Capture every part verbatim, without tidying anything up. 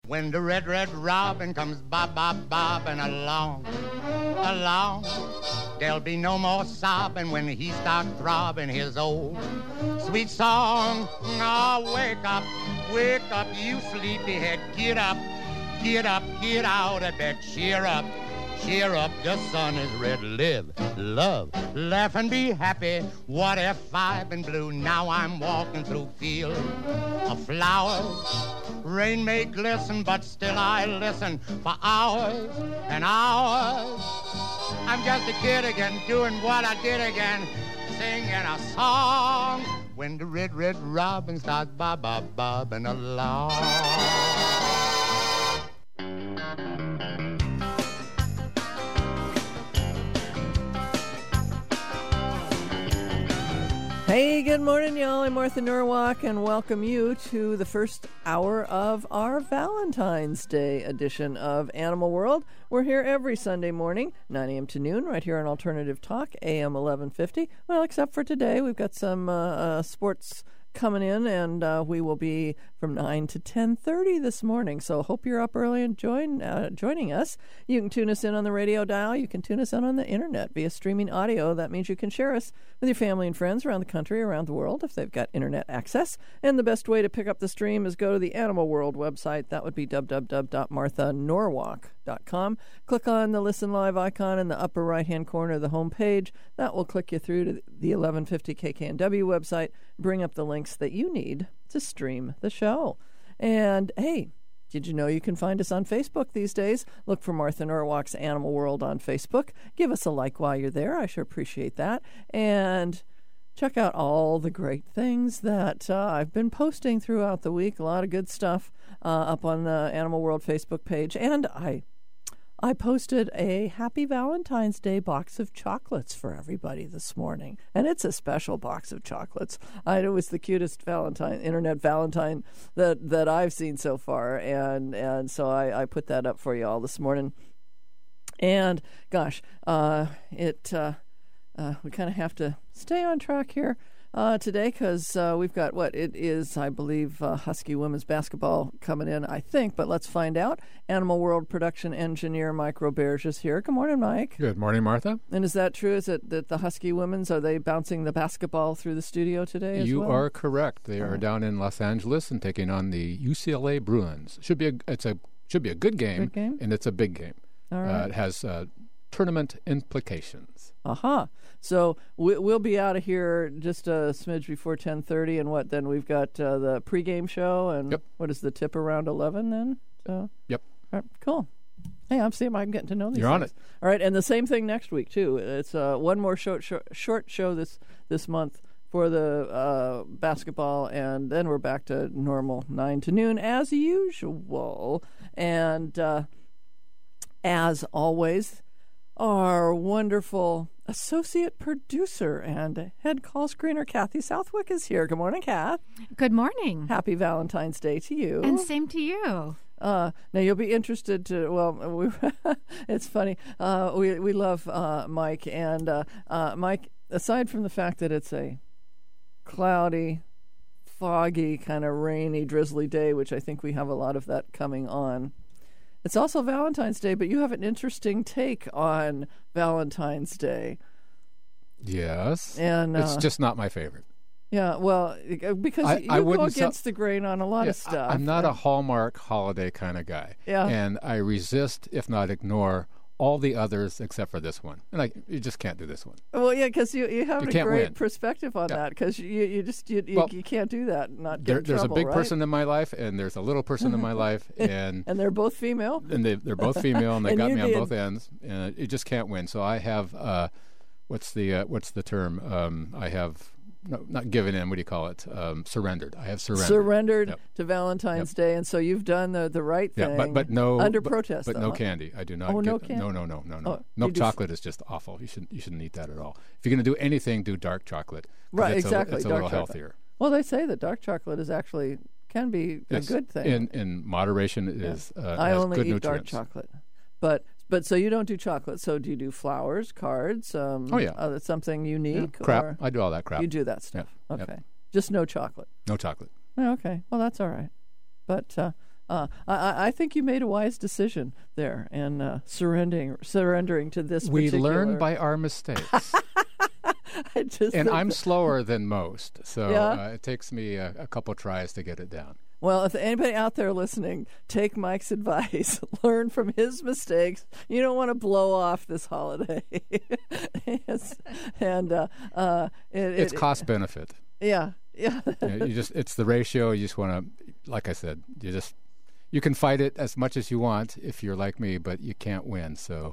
when the red, red robin comes bob, bob, bobbing along, along. There'll be no more sobbing when he starts throbbing his old sweet song. Oh, wake up, wake up, you sleepyhead. Get up, get up, get out of bed. Cheer up, cheer up, the sun is red. Live, love, laugh and be happy. What if I've been blue? Now I'm walking through fields of flowers. Rain may glisten, but still I listen for hours and hours. I'm just a kid again, doing what I did again, singing a song when the red, red robin starts bob, bob, bobbing along. Hey, good morning, y'all. I'm Martha Norwalk, and welcome you to the first hour of our Valentine's Day edition of Animal World. We're here every Sunday morning, nine a.m. to noon, right here on Alternative Talk, A M eleven fifty. Well, except for today, we've got some uh, uh, sports coming in, and uh, we will be from nine to ten thirty this morning. So hope you're up early and join uh, joining us. You can tune us in on the radio dial. You can tune us in on the internet via streaming audio. That means you can share us with your family and friends around the country, around the world, if they've got internet access. And the best way to pick up the stream is go to the Animal World website. That would be w w w dot martha norwalk dot com. Click on the Listen Live icon in the upper right-hand corner of the home page. That will click you through to the eleven fifty K K N W website, bring up the links that you need to stream the show. And, hey, did you know you can find us on Facebook these days? Look for Martha Norwalk's Animal World on Facebook. Give us a like while you're there. I sure appreciate that. And check out all the great things that uh, I've been posting throughout the week. A lot of good stuff uh, up on the Animal World Facebook page. And I I posted a Happy Valentine's Day box of chocolates for everybody this morning. And it's a special box of chocolates. I, it was the cutest Valentine, internet Valentine that, that I've seen so far. And, and so I, I put that up for you all this morning. And, gosh, uh, it uh, uh, we kind of have to stay on track here Uh, today, because uh, we've got what it is, I believe, uh, Husky women's basketball coming in, I think, but let's find out. Animal World production engineer Mike Roberge is here. Good morning, Mike. Good morning, Martha. And is that true? Is it that the Husky women's, are they bouncing the basketball through the studio today as you well? are correct. They are Oh. down in Los Angeles and taking on the U C L A Bruins. Should be a it's a should be a good game, Good game? and it's a big game. All right. Uh, it has uh, tournament implications. Aha. So we, we'll be out of here just a smidge before ten thirty, and what then? We've got uh, the pregame show, and Yep. what is the tip around eleven then? So, Yep. all right, cool. Hey, I'm seeing I'm getting to know these You're on things. it. All right, and the same thing next week too. It's uh, one more short, short short show this this month for the uh, basketball, and then we're back to normal nine to noon as usual. And uh, as always, our wonderful associate producer and head call screener Kathy Southwick is here. Good morning, Kath. Good morning. Happy Valentine's Day to you. And same to you. Uh, now you'll be interested to. Well, we, it's funny. Uh, we we love uh, Mike, and uh, uh, Mike. Aside from the fact that it's a cloudy, foggy, kind of rainy, drizzly day, which I think we have a lot of that coming on. It's also Valentine's Day, but you have an interesting take on Valentine's Day. Yes, And it's uh, just not my favorite. yeah, well, because I- you I go wouldn't against sell- the grain on a lot Yeah, of stuff. I, I'm not and- a Hallmark holiday kind of guy. Yeah. And I resist, if not ignore, all the others except for this one. And I, you just can't do this one. Well, yeah, because you, you have You a can't great win. perspective on Yeah. that, because you, you just you, you, Well, you can't do that and not get There, in there's trouble, a big right? person in my life, and there's a little person in my life, and And they're both female? and they, they're both female, and they And got you me on did. both ends, and you just can't win. So I have, uh, what's the uh, what's the term? Um, I have no, not given in. What do you call it? Um, surrendered. I have surrendered. Surrendered Yep. to Valentine's Yep. Day, and so you've done the, the right thing. Yeah, but but no under but, protest, but though, no huh? candy. I do not. Oh, get, no candy? No, no, no, no, no. Oh, you Milk do f- chocolate is just awful. You shouldn't you shouldn't eat that at all. If you're going to do anything, do dark chocolate. 'cause Right, it's exactly. A, it's a dark little chocolate. healthier. Well, they say that dark chocolate is actually can be Yes. a good thing. In in moderation, it is. Uh, I has only good eat nutrients. dark chocolate, but but so you don't do chocolate. So do you do flowers, cards? Um, Oh, yeah. uh, something Yeah, unique. crap. Or I do all that crap. you do that stuff. Yep, Okay, yep. just no chocolate. No chocolate. Oh, okay, well that's all right. But uh, uh, I, I think you made a wise decision there and uh, surrendering surrendering to this. We particular... learn by our mistakes. I just and I'm that... slower than most, so yeah? uh, it takes me a, a couple tries to get it down. Well, if anybody out there listening, take Mike's advice. Learn from his mistakes. You don't want to blow off this holiday. yes. And uh, uh, it, it's it, cost benefit. Yeah, yeah. you, know, you just it's the ratio. You just want to, like I said, you just you can fight it as much as you want if you're like me, but you can't win. So,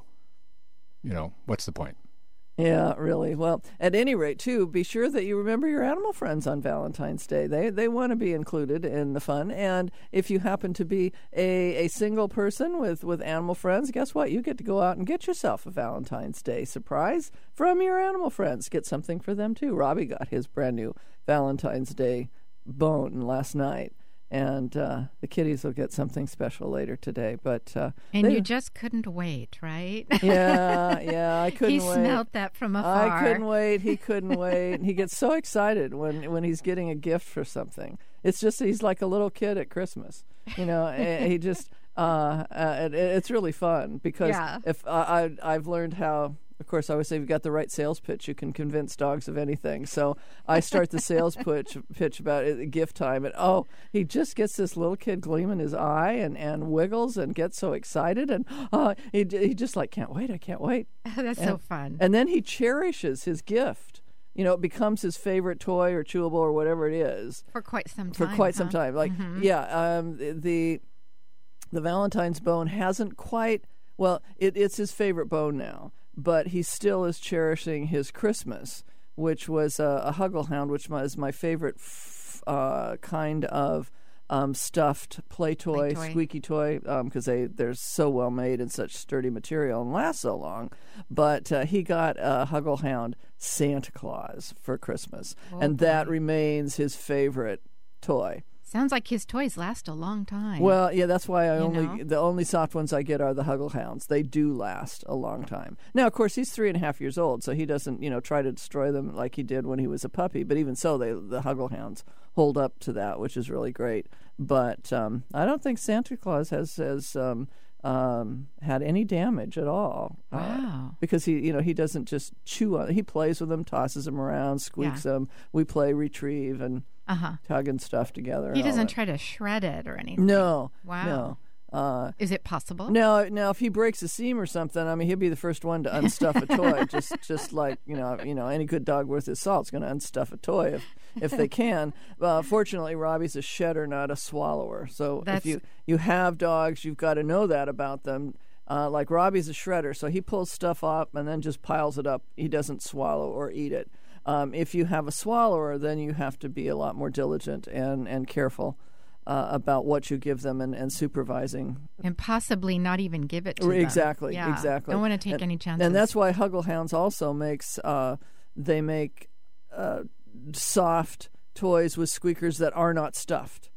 you know, what's the point? Yeah, really. Well, at any rate, too, be sure that you remember your animal friends on Valentine's Day. They they want to be included in the fun. And if you happen to be a, a single person with, with animal friends, guess what? You get to go out and get yourself a Valentine's Day surprise from your animal friends. Get something for them, too. Robbie got his brand new Valentine's Day bone last night. And uh, the kitties will get something special later today. But uh, and they, you just couldn't wait, right? Yeah, yeah, I couldn't he wait. He smelled that from afar. I couldn't wait. He couldn't wait. He gets so excited when, when he's getting a gift for something. It's just he's like a little kid at Christmas. You know, he just uh, uh, it, it's really fun because yeah. if uh, I I've learned how. Of course, I always say if you've got the right sales pitch, you can convince dogs of anything. So I start the sales pitch pitch about it, gift time, and oh, he just gets this little kid gleam in his eye and, and wiggles and gets so excited, and uh, he he just like can't wait, I can't wait. That's and, so fun. And then he cherishes his gift. You know, it becomes his favorite toy or chewable or whatever it is for quite some for time. For quite huh? some time, like mm-hmm. yeah, um, the the Valentine's bone hasn't quite. Well, it, it's his favorite bone now. But he still is cherishing his Christmas, which was a, a Hugglehound, which is my favorite f- uh, kind of um, stuffed play toy, play toy. squeaky toy, because um, they, they're so well made and such sturdy material and last so long. But uh, he got a Hugglehound Santa Claus for Christmas, oh, and boy. that remains his favorite toy. Sounds like his toys last a long time. Well, yeah, that's why I you only know? the only soft ones I get are the Hugglehounds. They do last a long time. Now, of course, he's three and a half years old, so he doesn't, you know, try to destroy them like he did when he was a puppy. But even so, they the Hugglehounds hold up to that, which is really great. But um, I don't think Santa Claus has has um, um, had any damage at all. Wow! Uh, because he, you know, he doesn't just chew on. He plays with them, tosses them around, squeaks yeah. them. We play retrieve and. Uh-huh. Tugging stuff together. He doesn't that. try to shred it or anything. No. Wow. No. Uh, Is it possible? Now, now, if he breaks a seam or something, I mean, he'll be the first one to unstuff a toy. just, just like you know, you know, any good dog worth his salt is going to unstuff a toy if, if they can. Uh, fortunately, Robbie's a shedder, not a swallower. So That's... if you you have dogs, you've got to know that about them. Uh, like Robbie's a shredder, so he pulls stuff up and then just piles it up. He doesn't swallow or eat it. Um, if you have a swallower, then you have to be a lot more diligent and, and careful uh, about what you give them and, and supervising. And possibly not even give it to them. Exactly, yeah. exactly. Don't want to take and, any chances. And that's why Hugglehounds also makes, uh, they make uh, soft toys with squeakers that are not stuffed.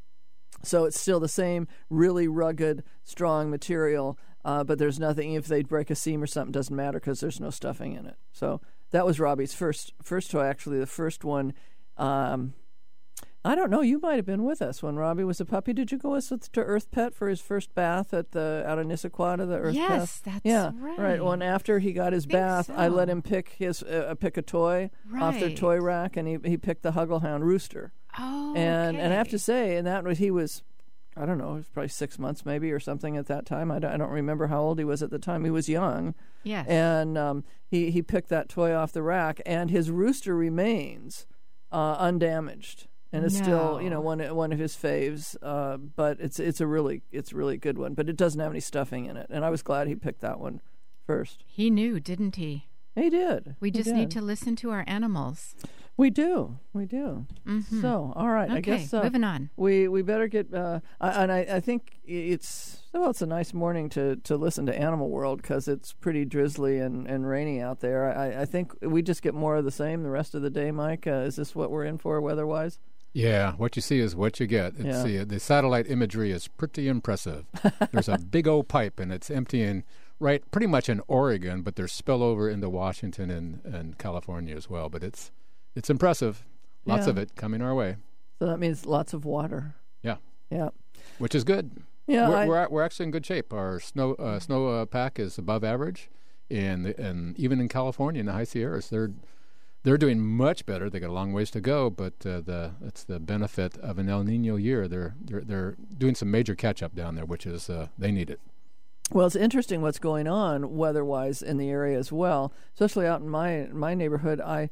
So it's still the same really rugged, strong material, uh, but there's nothing, if they break a seam or something, doesn't matter because there's no stuffing in it. So that was Robbie's first first toy, actually, the first one. Um, I don't know, you might have been with us when Robbie was a puppy. Did you go with us to Earth Pet for his first bath at the out of Nissaquah, the Earth Pet? Yes, that's yeah, right. right. Well, and after he got his I think bath, so. I let him pick his uh, pick a toy off their Right. toy rack, and he he picked the Hugglehound Rooster. Oh, And okay. and I have to say, and that was he was, I don't know, it was probably six months maybe or something at that time. I don't, I don't remember how old he was at the time. He was young. Yes. And um, he, he picked that toy off the rack, and his rooster remains uh, undamaged. And it's still, you know, No. one one of his faves. Uh, but it's it's a really it's a really good one. But it doesn't have any stuffing in it. And I was glad he picked that one first. He knew, didn't he? He did. We He just did. need to listen to our animals. We do. We do. Mm-hmm. So, all right. Okay, I guess uh, moving on. We we better get. Uh, I, and I, I think it's well. It's a nice morning to, to listen to Animal World because it's pretty drizzly and, and rainy out there. I, I think we just get more of the same the rest of the day, Mike. Uh, is this what we're in for weather-wise? Yeah, what you see is what you get. It's Yeah. the, the satellite imagery is pretty impressive. There's a big old pipe, and it's emptying right pretty much in Oregon, but there's spillover into Washington and, and California as well. But it's it's impressive. Lots Yeah. of it coming our way. So that means lots of water. Yeah. Yeah. which is good. Yeah, we're I, we're, we're actually in good shape. Our snow uh, snow uh, pack is above average, and and even in California in the high Sierras, they're they're doing much better. They got a long ways to go, but uh, the it's the benefit of an El Nino year. They're they're they're doing some major catch up down there, which is uh, they need it. Well, it's interesting what's going on weather-wise in the area as well, especially out in my my neighborhood. I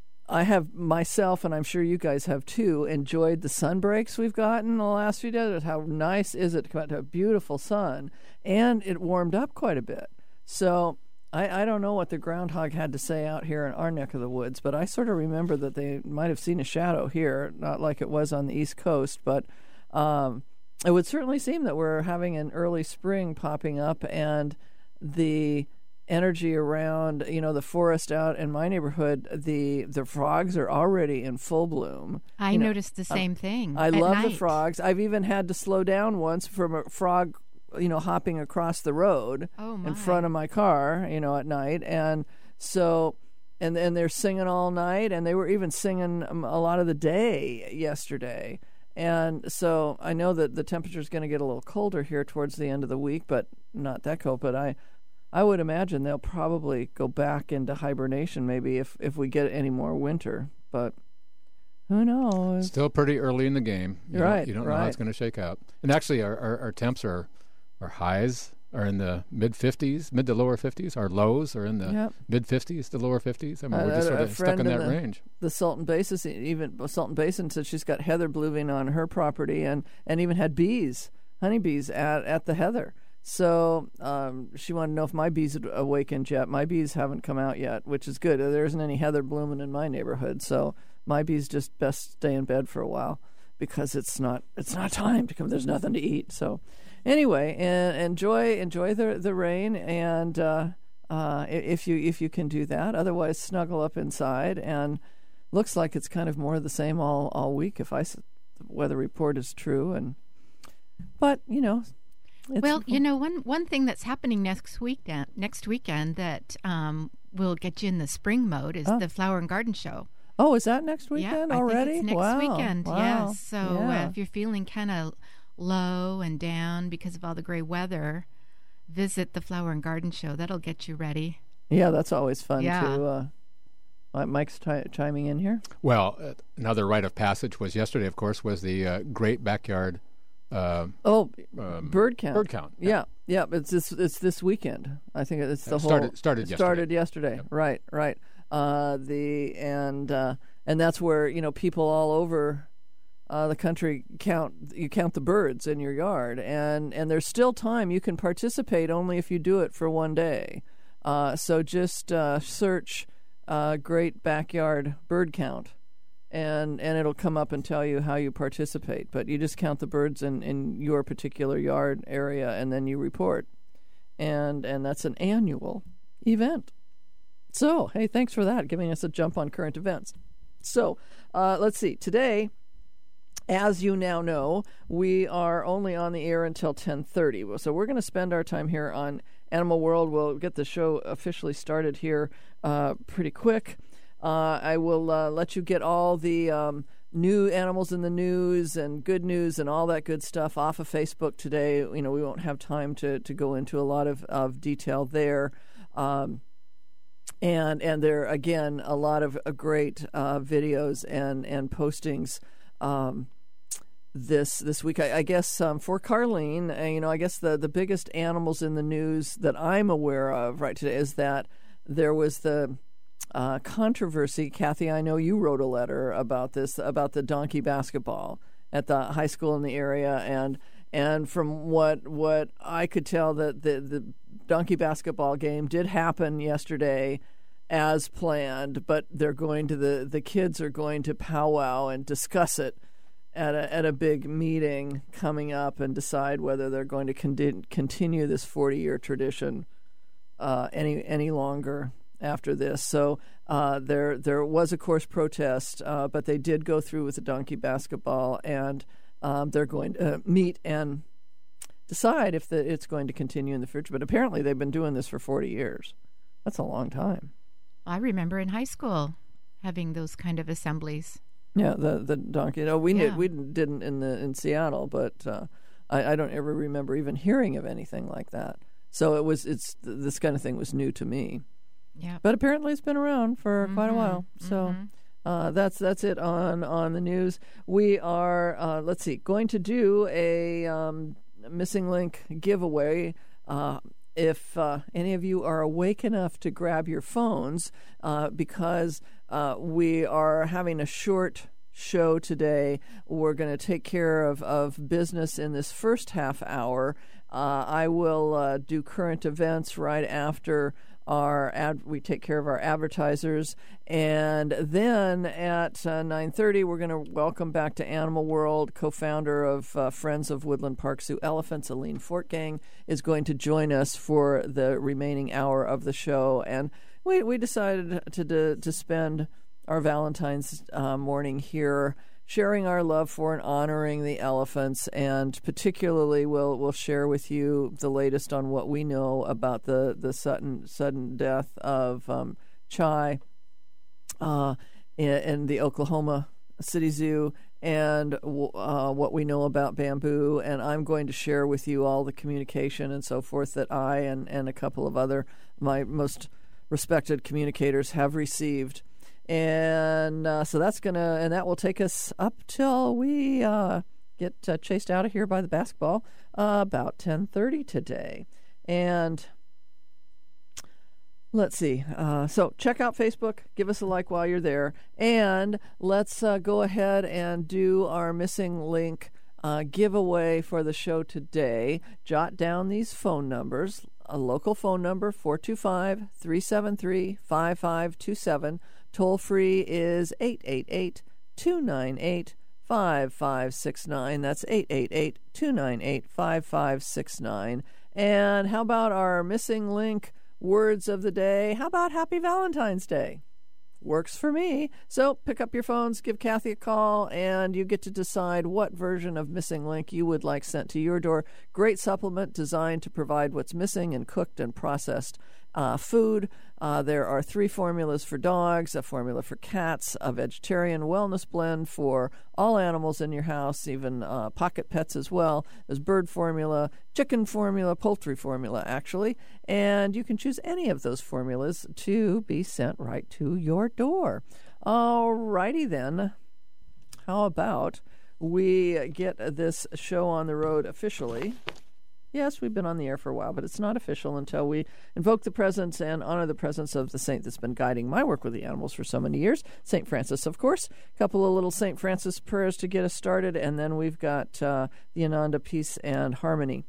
I have myself, and I'm sure you guys have too, enjoyed the sun breaks we've gotten the last few days. How nice is it to come out to a beautiful sun? And it warmed up quite a bit. So I, I don't know what the groundhog had to say out here in our neck of the woods, but I sort of remember that they might have seen a shadow here, not like it was on the East Coast, but um, it would certainly seem that we're having an early spring popping up, and the energy around, you know, the forest out in my neighborhood, the the frogs are already in full bloom. I you know, noticed the same I, thing. I at love night. the frogs. I've even had to slow down once from a frog, you know, hopping across the road Oh, my. in front of my car, you know, at night. And so, and and they're singing all night, and they were even singing um, a lot of the day yesterday. And so I know that the temperature is going to get a little colder here towards the end of the week, but not that cold. But I. I would imagine they'll probably go back into hibernation maybe if, if we get any more winter. But who knows? Still pretty early in the game. You You're don't, right, You don't know right. how it's going to shake out. And actually, our, our, our temps are, our highs are in the mid fifties, mid to lower fifties. Our lows are in the Yep. mid fifties to lower fifties. I mean, Uh, we're just a- sort a of stuck friend in in that the- range. The Sultan Basin, even Sultan Basin said she's got heather blooming on her property, and, and even had bees, honeybees at, at the heather. So um, she wanted to know if my bees had awakened yet. My bees haven't come out yet, which is good. There isn't any heather blooming in my neighborhood, so my bees just best stay in bed for a while because it's not it's not time to come. There's nothing to eat. So anyway, and enjoy enjoy the the rain, and uh, uh, if you if you can do that. Otherwise, snuggle up inside. And looks like it's kind of more of the same all all week if I s- the weather report is true. And but you know. It's Well, you know, one one thing that's happening next week next weekend that um, will get you in the spring mode is Oh. the Flower and Garden Show. Oh, is that next weekend yeah, I already? think it's next wow. weekend. Wow. Yes. So yeah. uh, if you're feeling kind of low and down because of all the gray weather, visit the Flower and Garden Show. That'll get you ready. yeah, that's always fun Yeah. too. Uh, uh, Mike's chi- chiming in here. Well, uh, another rite of passage was yesterday, of course, was the uh, Great Backyard uh, Oh, um, bird count. bird count. Yeah, yeah. It's this. It's this weekend. I think it's the It whole. started- started it yesterday. Started yesterday. Yep. Right. Right. Uh, the and uh, and that's where you know people all over uh, the country count. You count the birds in your yard, and and there's still time. You can participate only if you do it for one day. Uh, so just uh, search uh, Great Backyard Bird Count. And and it'll come up and tell you how you participate. But you just count the birds in, in your particular yard area, and then you report. And and that's an annual event. So, hey, thanks for that, giving us a jump on current events. So, uh, let's see. Today, as you now know, we are only on the air until ten thirty. So we're going to spend our time here on Animal World. We'll get the show officially started here uh, pretty quick. Uh, I will uh, let you get all the um, new animals in the news and good news and all that good stuff off of Facebook today. You know, we won't have time to, to go into a lot of, of detail there. Um, and and there, again, a lot of uh, great uh, videos and, and postings um, this this week. I, I guess um, for Carlene, uh, you know, I guess the, the biggest animals in the news that I'm aware of right today is that there was the Uh, controversy. Kathy, I know you wrote a letter about this, about the donkey basketball at the high school in the area, and and from what what I could tell, that the, the donkey basketball game did happen yesterday as planned, but they're going to the the kids are going to powwow and discuss it at a at a big meeting coming up and decide whether they're going to con- continue this forty year tradition uh, any any longer after this. So uh, there there was, of course, protest, uh, but they did go through with the donkey basketball, and um, they're going to meet and decide if the, it's going to continue in the future. But apparently they've been doing this for forty years. That's a long time. I remember in high school having those kind of assemblies. Yeah, the the donkey. No, we Yeah. did, we didn't in the in Seattle, but uh, I, I don't ever remember even hearing of anything like that. So it was it's this kind of thing was new to me. Yeah. But apparently it's been around for mm-hmm. quite a while. So mm-hmm. uh, that's that's it on on the news. We are uh, let's see, going to do a um, Missing Link giveaway. Uh, if uh, any of you are awake enough to grab your phones, uh, because uh, we are having a short show today. We're going to take care of, of business in this first half hour. Uh, I will uh, do current events right after our ad. We take care of our advertisers, and then at uh, nine thirty, we're going to welcome back to Animal World. Co-founder of uh, Friends of Woodland Park Zoo Elephants, Aline Fortgang, is going to join us for the remaining hour of the show, and we we decided to to, to spend our Valentine's uh, morning here, sharing our love for and honoring the elephants, and particularly we'll we'll share with you the latest on what we know about the the sudden sudden death of um, Chai uh, in, in the Oklahoma City Zoo, and uh, what we know about bamboo. And I'm going to share with you all the communication and so forth that I and and a couple of other my most respected communicators have received. And uh, so that's going to, and that will take us up till we uh, get uh, chased out of here by the basketball uh, about ten thirty today. And let's see. Uh, so check out Facebook. Give us a like while you're there. And let's uh, go ahead and do our Missing Link uh, giveaway for the show today. Jot down these phone numbers. A local phone number, four two five, three seven three, five five two seven. Toll free is eight eight eight, two nine eight, five five six nine. That's eight eight eight, two nine eight, five five six nine. And how about our Missing Link words of the day? How about Happy Valentine's Day? Works for me. So pick up your phones, give Kathy a call, and you get to decide what version of Missing Link you would like sent to your door. Great supplement designed to provide what's missing in cooked and processed uh, food. Uh, there are three formulas for dogs, a formula for cats, a vegetarian wellness blend for all animals in your house, even uh, pocket pets as well. There's bird formula, chicken formula, poultry formula, actually. And you can choose any of those formulas to be sent right to your door. All righty then. How about we get this show on the road officially? Yes, we've been on the air for a while, but it's not official until we invoke the presence and honor the presence of the saint that's been guiding my work with the animals for so many years, Saint Francis, of course. A couple of little Saint Francis prayers to get us started, and then we've got uh, the Ananda Peace and Harmony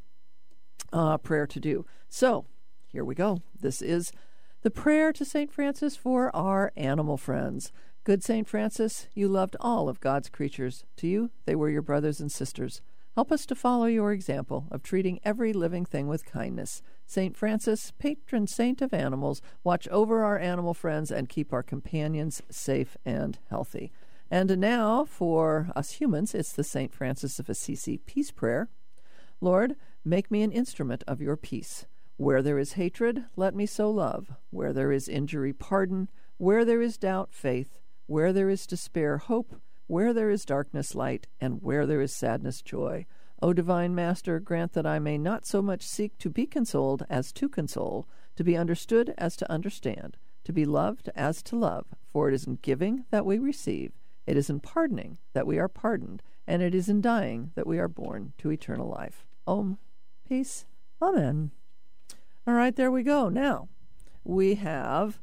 uh, prayer to do. So, here we go. This is the prayer to Saint Francis for our animal friends. Good Saint Francis, you loved all of God's creatures. To you, they were your brothers and sisters. Help us to follow your example of treating every living thing with kindness. Saint Francis, patron saint of animals, watch over our animal friends and keep our companions safe and healthy. And now, for us humans, it's the Saint Francis of Assisi Peace Prayer. Lord, make me an instrument of your peace. Where there is hatred, let me sow love. Where there is injury, pardon. Where there is doubt, faith. Where there is despair, hope. Where there is darkness, light, and where there is sadness, joy. O divine Master, grant that I may not so much seek to be consoled as to console, to be understood as to understand, to be loved as to love. For it is in giving that we receive, it is in pardoning that we are pardoned, and it is in dying that we are born to eternal life. Om. Peace. Amen. All right, there we go. Now, we have...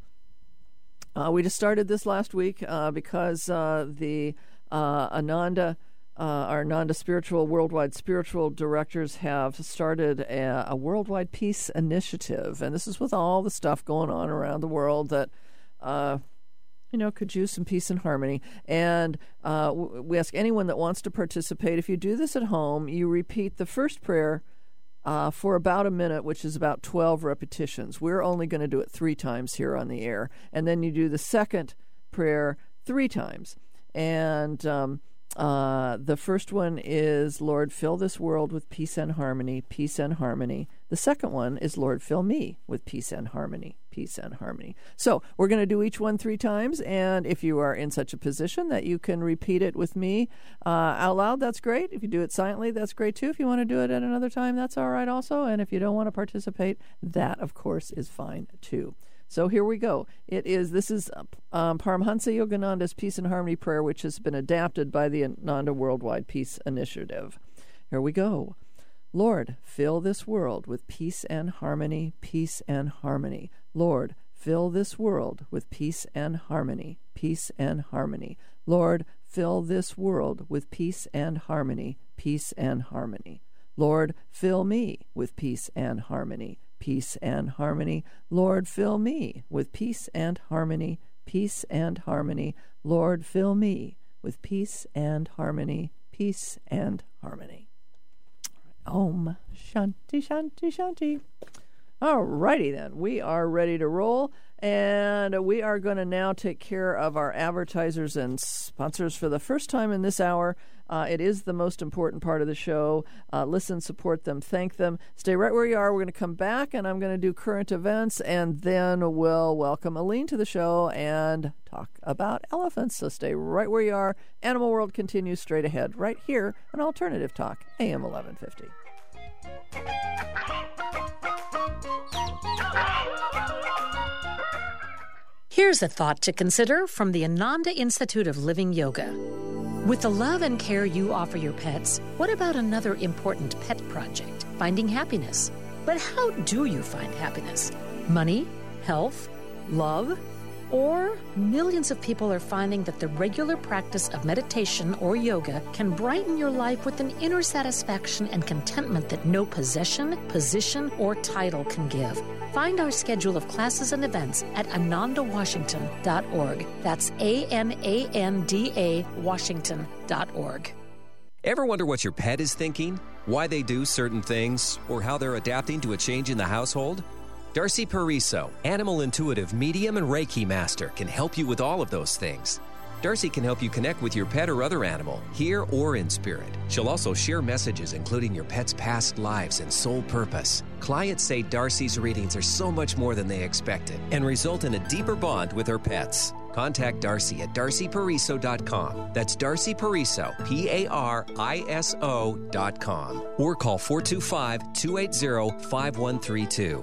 Uh, we just started this last week uh, because uh, the uh, Ananda, uh, our Ananda Spiritual, Worldwide Spiritual Directors have started a, a worldwide peace initiative. And this is with all the stuff going on around the world that, uh, you know, could use some peace and harmony. And uh, we ask anyone that wants to participate, if you do this at home, you repeat the first prayer Uh, for about a minute, which is about twelve repetitions. We're only going to do it three times here on the air. And then you do the second prayer three times. And um, Uh, the first one is, Lord, fill this world with peace and harmony, peace and harmony. The second one is, Lord, fill me with peace and harmony, peace and harmony. So we're going to do each one three times, and if you are in such a position that you can repeat it with me uh, out loud, that's great. If you do it silently, that's great too. If you want to do it at another time, that's all right also. And if you don't want to participate, that, of course, is fine too. So here we go. It is, this is um, Paramhansa Yogananda's Peace and Harmony Prayer, which has been adapted by the Ananda Worldwide Peace Initiative. Here we go. Lord, fill this world with peace and harmony, peace and harmony. Lord, fill this world with peace and harmony, peace and harmony. Lord, fill this world with peace and harmony, peace and harmony. Lord, fill me with peace and harmony, peace and harmony. Lord, fill me with peace and harmony, peace and harmony. Lord, fill me with peace and harmony, peace and harmony. Om Shanti Shanti Shanti. All righty then, we are ready to roll, and we are going to now take care of our advertisers and sponsors for the first time in this hour. Uh, it is the most important part of the show. Uh, listen, support them, thank them. Stay right where you are. We're going to come back, and I'm going to do current events, and then we'll welcome Aline to the show and talk about elephants. So stay right where you are. Animal World continues straight ahead, right here on Alternative Talk, A M eleven fifty. Here's a thought to consider from the Ananda Institute of Living Yoga. With the love and care you offer your pets, what about another important pet project, finding happiness? But how do you find happiness? Money? Health? Love? Or millions of people are finding that the regular practice of meditation or yoga can brighten your life with an inner satisfaction and contentment that no possession, position, or title can give. Find our schedule of classes and events at ananda washington dot org. That's A N A N D A Washington dot org. Ever wonder what your pet is thinking? Why they do certain things? Or how they're adapting to a change in the household? Darcy Pariso, Animal Intuitive Medium and Reiki Master, can help you with all of those things. Darcy can help you connect with your pet or other animal, here or in spirit. She'll also share messages including your pet's past lives and soul purpose. Clients say Darcy's readings are so much more than they expected and result in a deeper bond with her pets. Contact Darcy at darcy pariso dot com. That's Darcy Pariso, P A R I S O dot com. Or call four two five, two eight zero, five one three two.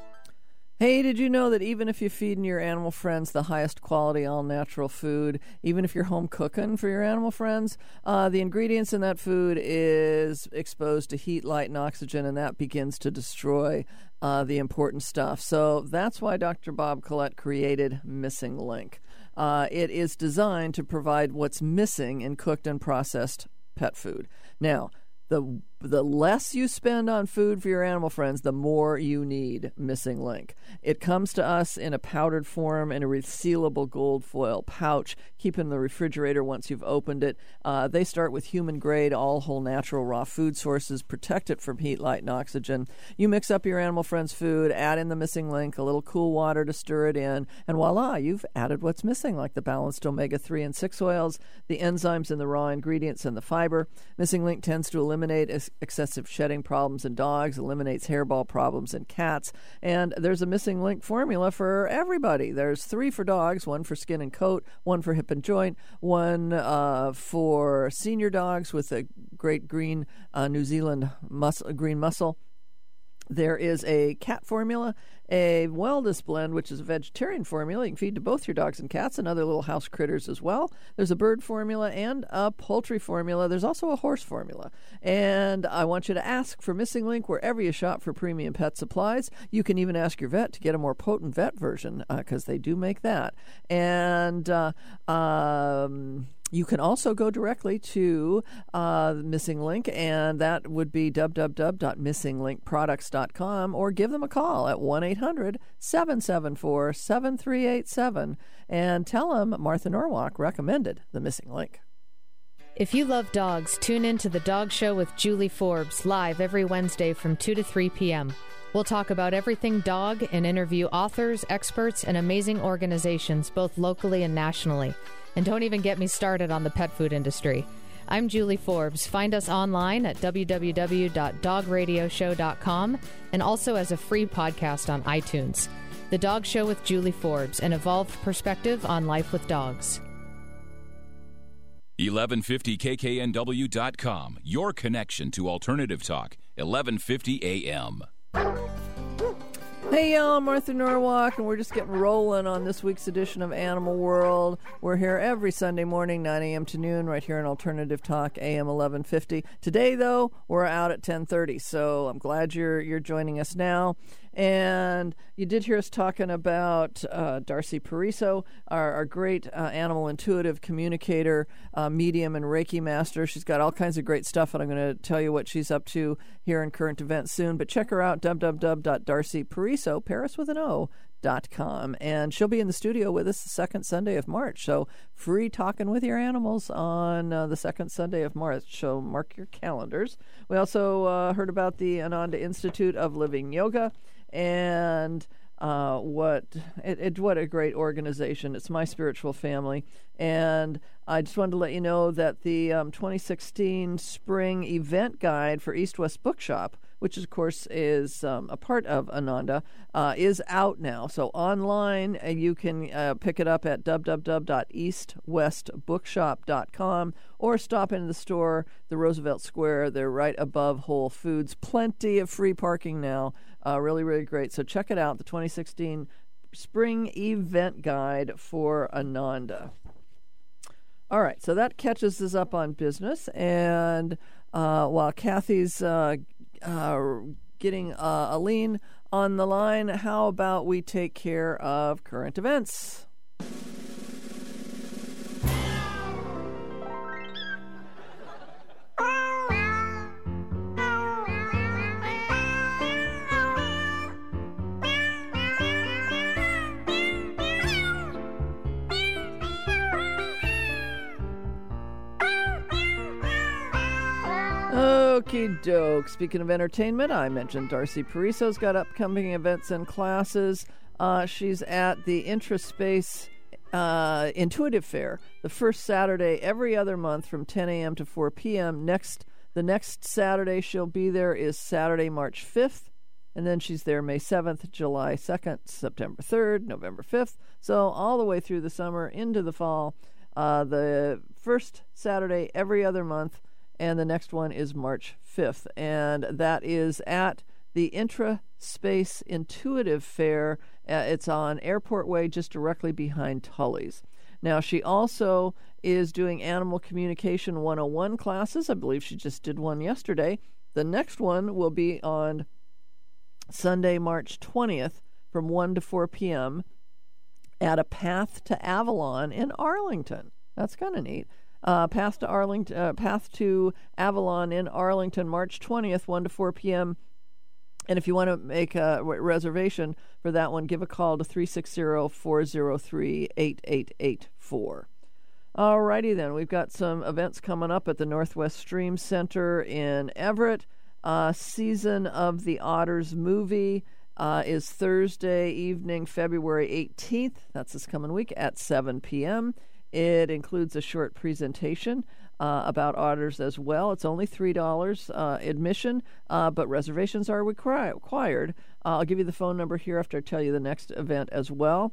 Hey, did you know that even if you're feeding your animal friends the highest quality all-natural food, even if you're home cooking for your animal friends, uh, the ingredients in that food is exposed to heat, light, and oxygen, and that begins to destroy uh, the important stuff. So that's why Doctor Bob Collette created Missing Link. Uh, it is designed to provide what's missing in cooked and processed pet food. Now, the the less you spend on food for your animal friends, the more you need Missing Link. It comes to us in a powdered form in a resealable gold foil pouch. Keep in the refrigerator once you've opened it. Uh, they start with human-grade, all-whole, natural, raw food sources. Protect it from heat, light, and oxygen. You mix up your animal friend's food, add in the Missing Link, a little cool water to stir it in, and voila, you've added what's missing, like the balanced omega three and six oils, the enzymes in the raw ingredients, and the fiber. Missing Link tends to eliminate excessive shedding problems in dogs, eliminates hairball problems in cats, and there's a Missing Link formula for everybody. There's three for dogs, one for skin and coat, one for hip and joint, one uh, for senior dogs with a great green uh, New Zealand mus- green muscle. There is a cat formula, a wellness blend, which is a vegetarian formula. You can feed to both your dogs and cats and other little house critters as well. There's a bird formula and a poultry formula. There's also a horse formula. And I want you to ask for Missing Link wherever you shop for premium pet supplies. You can even ask your vet to get a more potent vet version because uh, they do make that. And uh, um, you can also go directly to uh, Missing Link, and that would be w w w dot missing link products dot com, or give them a call at one eight hundred, seven seven four, seven three eight seven and tell them Martha Norwalk recommended the Missing Link. If you love dogs, tune in to The Dog Show with Julie Forbes, live every Wednesday from two to three p.m. We'll talk about everything dog and interview authors, experts, and amazing organizations, both locally and nationally. And don't even get me started on the pet food industry. I'm Julie Forbes. Find us online at w w w dot dog radio show dot com and also as a free podcast on iTunes. The Dog Show with Julie Forbes, an evolved perspective on life with dogs. eleven fifty K K N W dot com, your connection to alternative talk, eleven fifty A M. Hey y'all, I'm Martha Norwalk, and we're just getting rolling on this week's edition of Animal World. We're here every Sunday morning, nine a.m. to noon, right here on Alternative Talk, A M eleven fifty. Today, though, we're out at ten thirty, so I'm glad you're you're joining us now. And you did hear us talking about uh, Darcy Pariso, our, our great uh, animal intuitive communicator, uh, medium, and Reiki master. She's got all kinds of great stuff, and I'm going to tell you what she's up to here in current events soon. But check her out, w w w dot darcy pariso, Paris with an O, dot com. And she'll be in the studio with us the second Sunday of March. So free talking with your animals on uh, the second Sunday of March. So mark your calendars. We also uh, heard about the Ananda Institute of Living Yoga. And uh, what it, it what a great organization. It's my spiritual family. And I just wanted to let you know that the um, twenty sixteen spring event guide for East West Bookshop, which of course is um, a part of Ananda, uh, is out now. So online, uh, you can uh, pick it up at w w w dot east west bookshop dot com or stop into the store, the Roosevelt Square. They're right above Whole Foods. Plenty of free parking now. Uh, really, really great. So check it out, the twenty sixteen spring event guide for Ananda. All right, so that catches us up on business. And uh, while Kathy's uh, uh, getting uh, Aline on the line, how about we take care of current events? Okie doke. Speaking of entertainment, I mentioned Darcy Pariso's got upcoming events and classes. Uh, she's at the IntraSpace uh, Intuitive Fair, the first Saturday every other month from ten a.m. to four p.m. Next, the next Saturday she'll be there is Saturday, March fifth, and then she's there May seventh, July second, September third, November fifth. So all the way through the summer into the fall. Uh, the first Saturday every other month. And the next one is March fifth. And that is at the IntraSpace Intuitive Fair. Uh, it's on Airport Way, just directly behind Tully's. Now, she also is doing Animal Communication one oh one classes. I believe she just did one yesterday. The next one will be on Sunday, March twentieth from one to four p.m. at a Path to Avalon in Arlington. That's kind of neat. Uh, Path to Arlington, uh, Path to Avalon in Arlington, March twentieth, one to four p.m. And if you want to make a re- reservation for that one, give a call to three six zero, four zero three, eight eight eight four. All righty then, we've got some events coming up at the Northwest Stream Center in Everett. Uh, season of the Otters movie uh, is Thursday evening, February eighteenth. That's this coming week at seven p.m. It includes a short presentation uh, about otters as well. It's only three dollars uh, admission, uh, but reservations are requi- required. Uh, I'll give you the phone number here after I tell you the next event as well.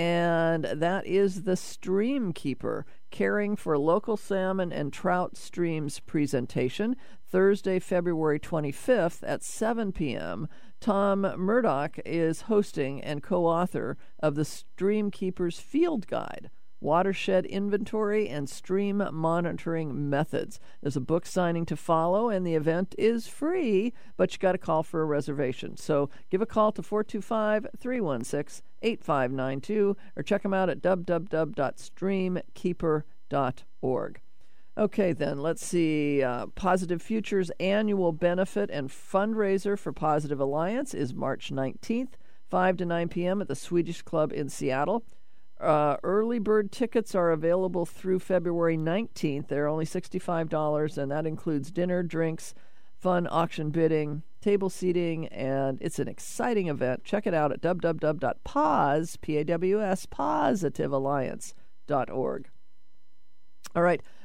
And that is the Stream Keeper, Caring for Local Salmon and Trout Streams presentation, Thursday, February twenty-fifth at seven p.m. Tom Murdoch is hosting and co-author of the Stream Keeper's Field Guide, Watershed Inventory and Stream Monitoring Methods. There's a book signing to follow, and the event is free, but you got to call for a reservation. So give a call to four two five, three one six, eight five nine two or check them out at w w w dot stream keeper dot org. Okay, then, let's see. Uh, Positive Futures annual benefit and fundraiser for Positive Alliance is March nineteenth, five to nine p.m. at the Swedish Club in Seattle. Uh, early bird tickets are available through February nineteenth. They're only sixty-five dollars, and that includes dinner, drinks, fun auction bidding, table seating, and it's an exciting event. Check it out at w w w dot pos, P A W S, positive alliance dot org. All right,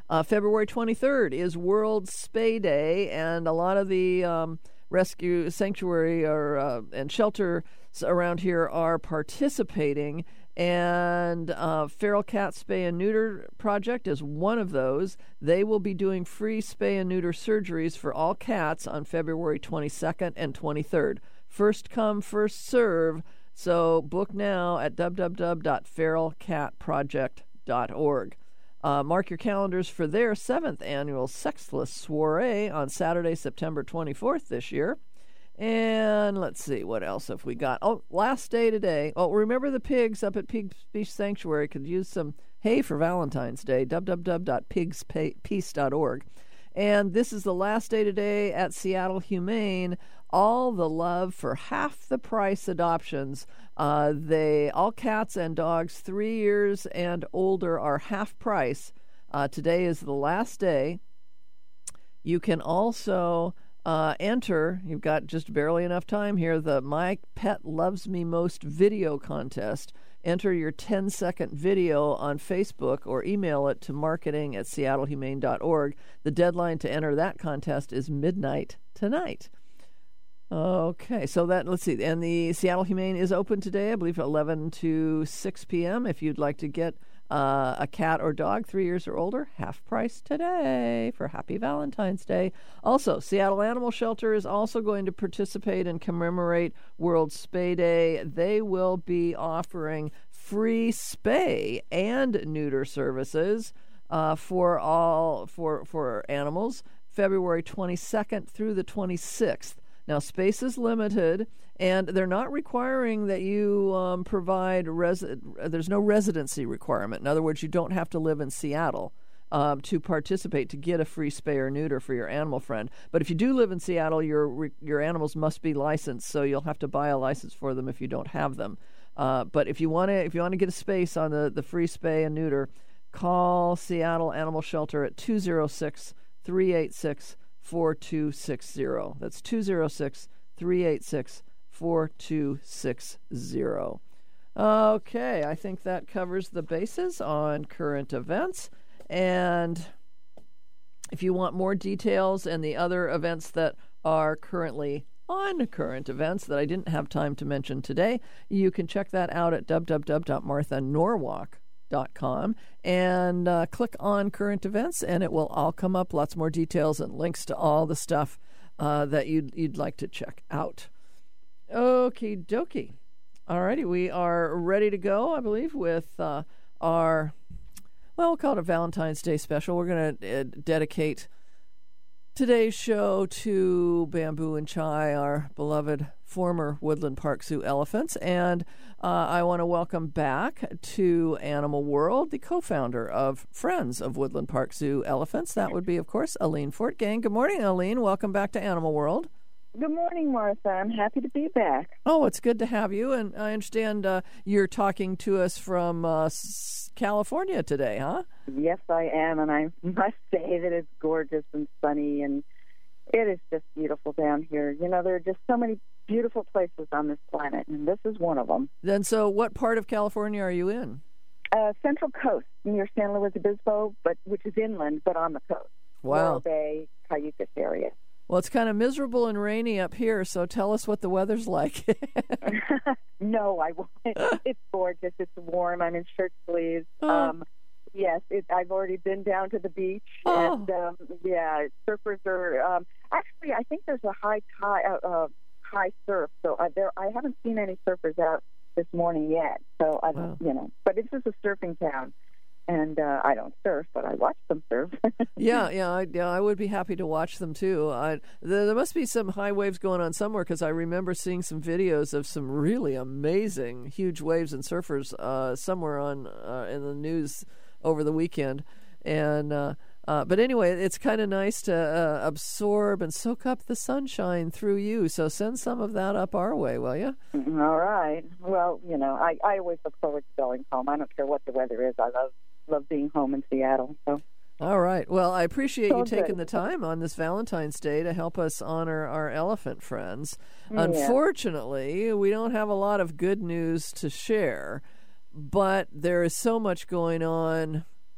Uh, February twenty-third is World Spay Day, and a lot of the um, rescue sanctuary or uh, and shelters around here are participating. And uh, Feral Cat Spay and Neuter Project is one of those. They will be doing free spay and neuter surgeries for all cats on February twenty-second and twenty-third. First come, first serve. So book now at w w w dot feral cat project dot org. Uh, mark your calendars for their seventh annual Sexless Soiree on Saturday, September twenty-fourth this year. And let's see, what else have we got? Oh, last day today. Oh, remember the pigs up at Pig Beach Sanctuary could use some hay for Valentine's Day, w w w dot pigs peace dot org. And this is the last day today at Seattle Humane. All the love for half the price adoptions. Uh, they all cats and dogs three years and older are half price. Uh, today is the last day. You can also uh, enter. You've got just barely enough time here. The My Pet Loves Me Most video contest. Enter your ten-second video on Facebook or email it to marketing at seattle humane dot org. The deadline to enter that contest is midnight tonight. Okay, so that, let's see, and the Seattle Humane is open today, I believe, eleven to six p.m. If you'd like to get uh, a cat or dog three years or older, half price today for Happy Valentine's Day. Also, Seattle Animal Shelter is also going to participate and commemorate World Spay Day. They will be offering free spay and neuter services uh, for all for for animals, February twenty-second through the twenty-sixth. Now, space is limited, and they're not requiring that you um, provide, resi- there's no residency requirement. In other words, you don't have to live in Seattle um, to participate, to get a free spay or neuter for your animal friend. But if you do live in Seattle, your your animals must be licensed, so you'll have to buy a license for them if you don't have them. Uh, but if you want to if you want to get a space on the, the free spay and neuter, call Seattle Animal Shelter at two oh six, three eight six, four two six zero. That's two oh six, three eight six, four two six zero. Okay, I think that covers the bases on current events. And if you want more details and the other events that are currently on current events that I didn't have time to mention today, you can check that out at w w w dot martha norwalk dot com and uh, click on current events, and it will all come up. Lots more details and links to all the stuff uh, that you'd, you'd like to check out. Okie dokie. All righty, we are ready to go, I believe, with uh, our, well, we'll call it a Valentine's Day special. We're going to uh, dedicate today's show to Bamboo and Chai, our beloved former Woodland Park Zoo elephants. And uh, I want to welcome back to Animal World the co-founder of Friends of Woodland Park Zoo Elephants. That would be, of course, Aline Fortgang. Good morning, Aline. Welcome back to Animal World. Good morning, Martha. I'm happy to be back. Oh, it's good to have you. And I understand uh, you're talking to us from uh, S- California today, huh? Yes, I am. And I must say that it's gorgeous and sunny, and it is just beautiful down here. You know, there are just so many beautiful places on this planet, and this is one of them. Then, so what part of California are you in? Uh, Central Coast, near San Luis Obispo, but which is inland, but on the coast. Wow. Laurel Bay, Cayucos area. Well, it's kind of miserable and rainy up here, so tell us what the weather's like. No, I won't. It's gorgeous. It's warm. I'm in shirt sleeves. Oh. Um, yes, it, I've already been down to the beach, Oh. and um, yeah, surfers are. Um, actually, I think there's a high tide, uh, uh, high surf. So uh, there, I haven't seen any surfers out this morning yet. So I don't, Wow. you know, but this is a surfing town. And uh, I don't surf, but I watch them surf. yeah, yeah, I, yeah, I would be happy to watch them too. I, there, there must be some high waves going on somewhere, because I remember seeing some videos of some really amazing huge waves and surfers uh, somewhere on uh, in the news over the weekend. And uh, uh, but anyway, it's kind of nice to uh, absorb and soak up the sunshine through you. So send some of that up our way, will you? All right. Well, you know, I, I always look forward to going home. I don't care what the weather is. I love. love being home in Seattle. So, all right. Well, I appreciate so you taking good. the time on this Valentine's Day to help us honor our elephant friends. Yeah. Unfortunately, we don't have a lot of good news to share, but there is so much going on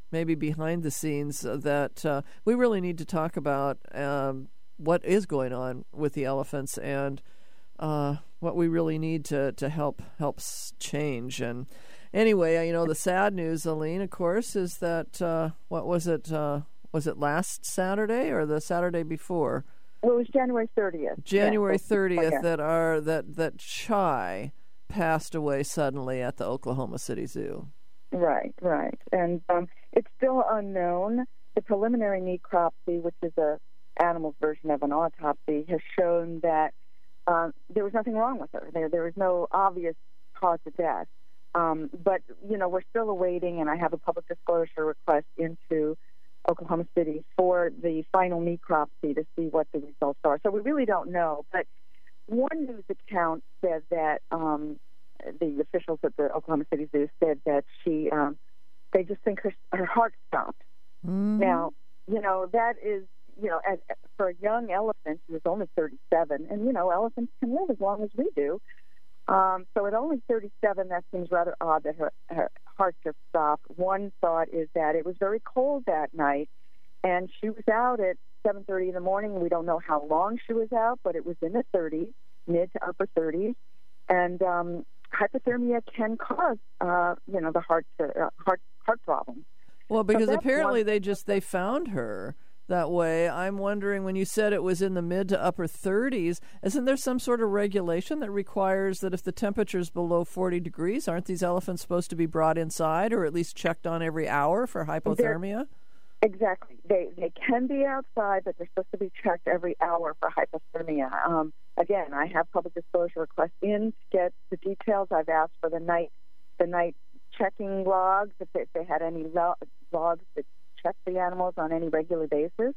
maybe behind the scenes that uh, we really need to talk about um, what is going on with the elephants and uh, what we really need to, to help help change. And anyway, you know, the sad news, Aline, of course, is that, uh, what was it, uh, was it last Saturday or the Saturday before? Well, it was January thirtieth. January yeah, thirtieth yeah. that our that that Chai passed away suddenly at the Oklahoma City Zoo. Right, right. And um, it's still unknown. The preliminary necropsy, which is a animal's version of an autopsy, has shown that um, there was nothing wrong with her. There, there was no obvious cause of death. Um, but, you know, we're still awaiting, and I have a public disclosure request into Oklahoma City for the final necropsy to see what the results are. So we really don't know. But one news account said that um, the officials at the Oklahoma City Zoo said that she, um, they just think her, her heart stopped. Mm-hmm. Now, you know, that is, you know, as, for a young elephant who is only thirty-seven, and, you know, elephants can live as long as we do. Um, so at only thirty-seven, that seems rather odd that her, her heart just stopped. One thought is that it was very cold that night, and she was out at seven thirty in the morning. We don't know how long she was out, but it was in the thirties, mid to upper thirties. And um, hypothermia can cause, uh, you know, the heart to, uh, heart heart problems. Well, because so apparently one, they just they found her that way. I'm wondering, when you said it was in the mid to upper thirties, isn't there some sort of regulation that requires that if the temperature is below forty degrees, aren't these elephants supposed to be brought inside or at least checked on every hour for hypothermia? Exactly. They they can be outside, but they're supposed to be checked every hour for hypothermia. Um, again, I have public disclosure requests in to get the details. I've asked for the night the night checking logs, if they, if they had any lo- logs that check the animals on any regular basis.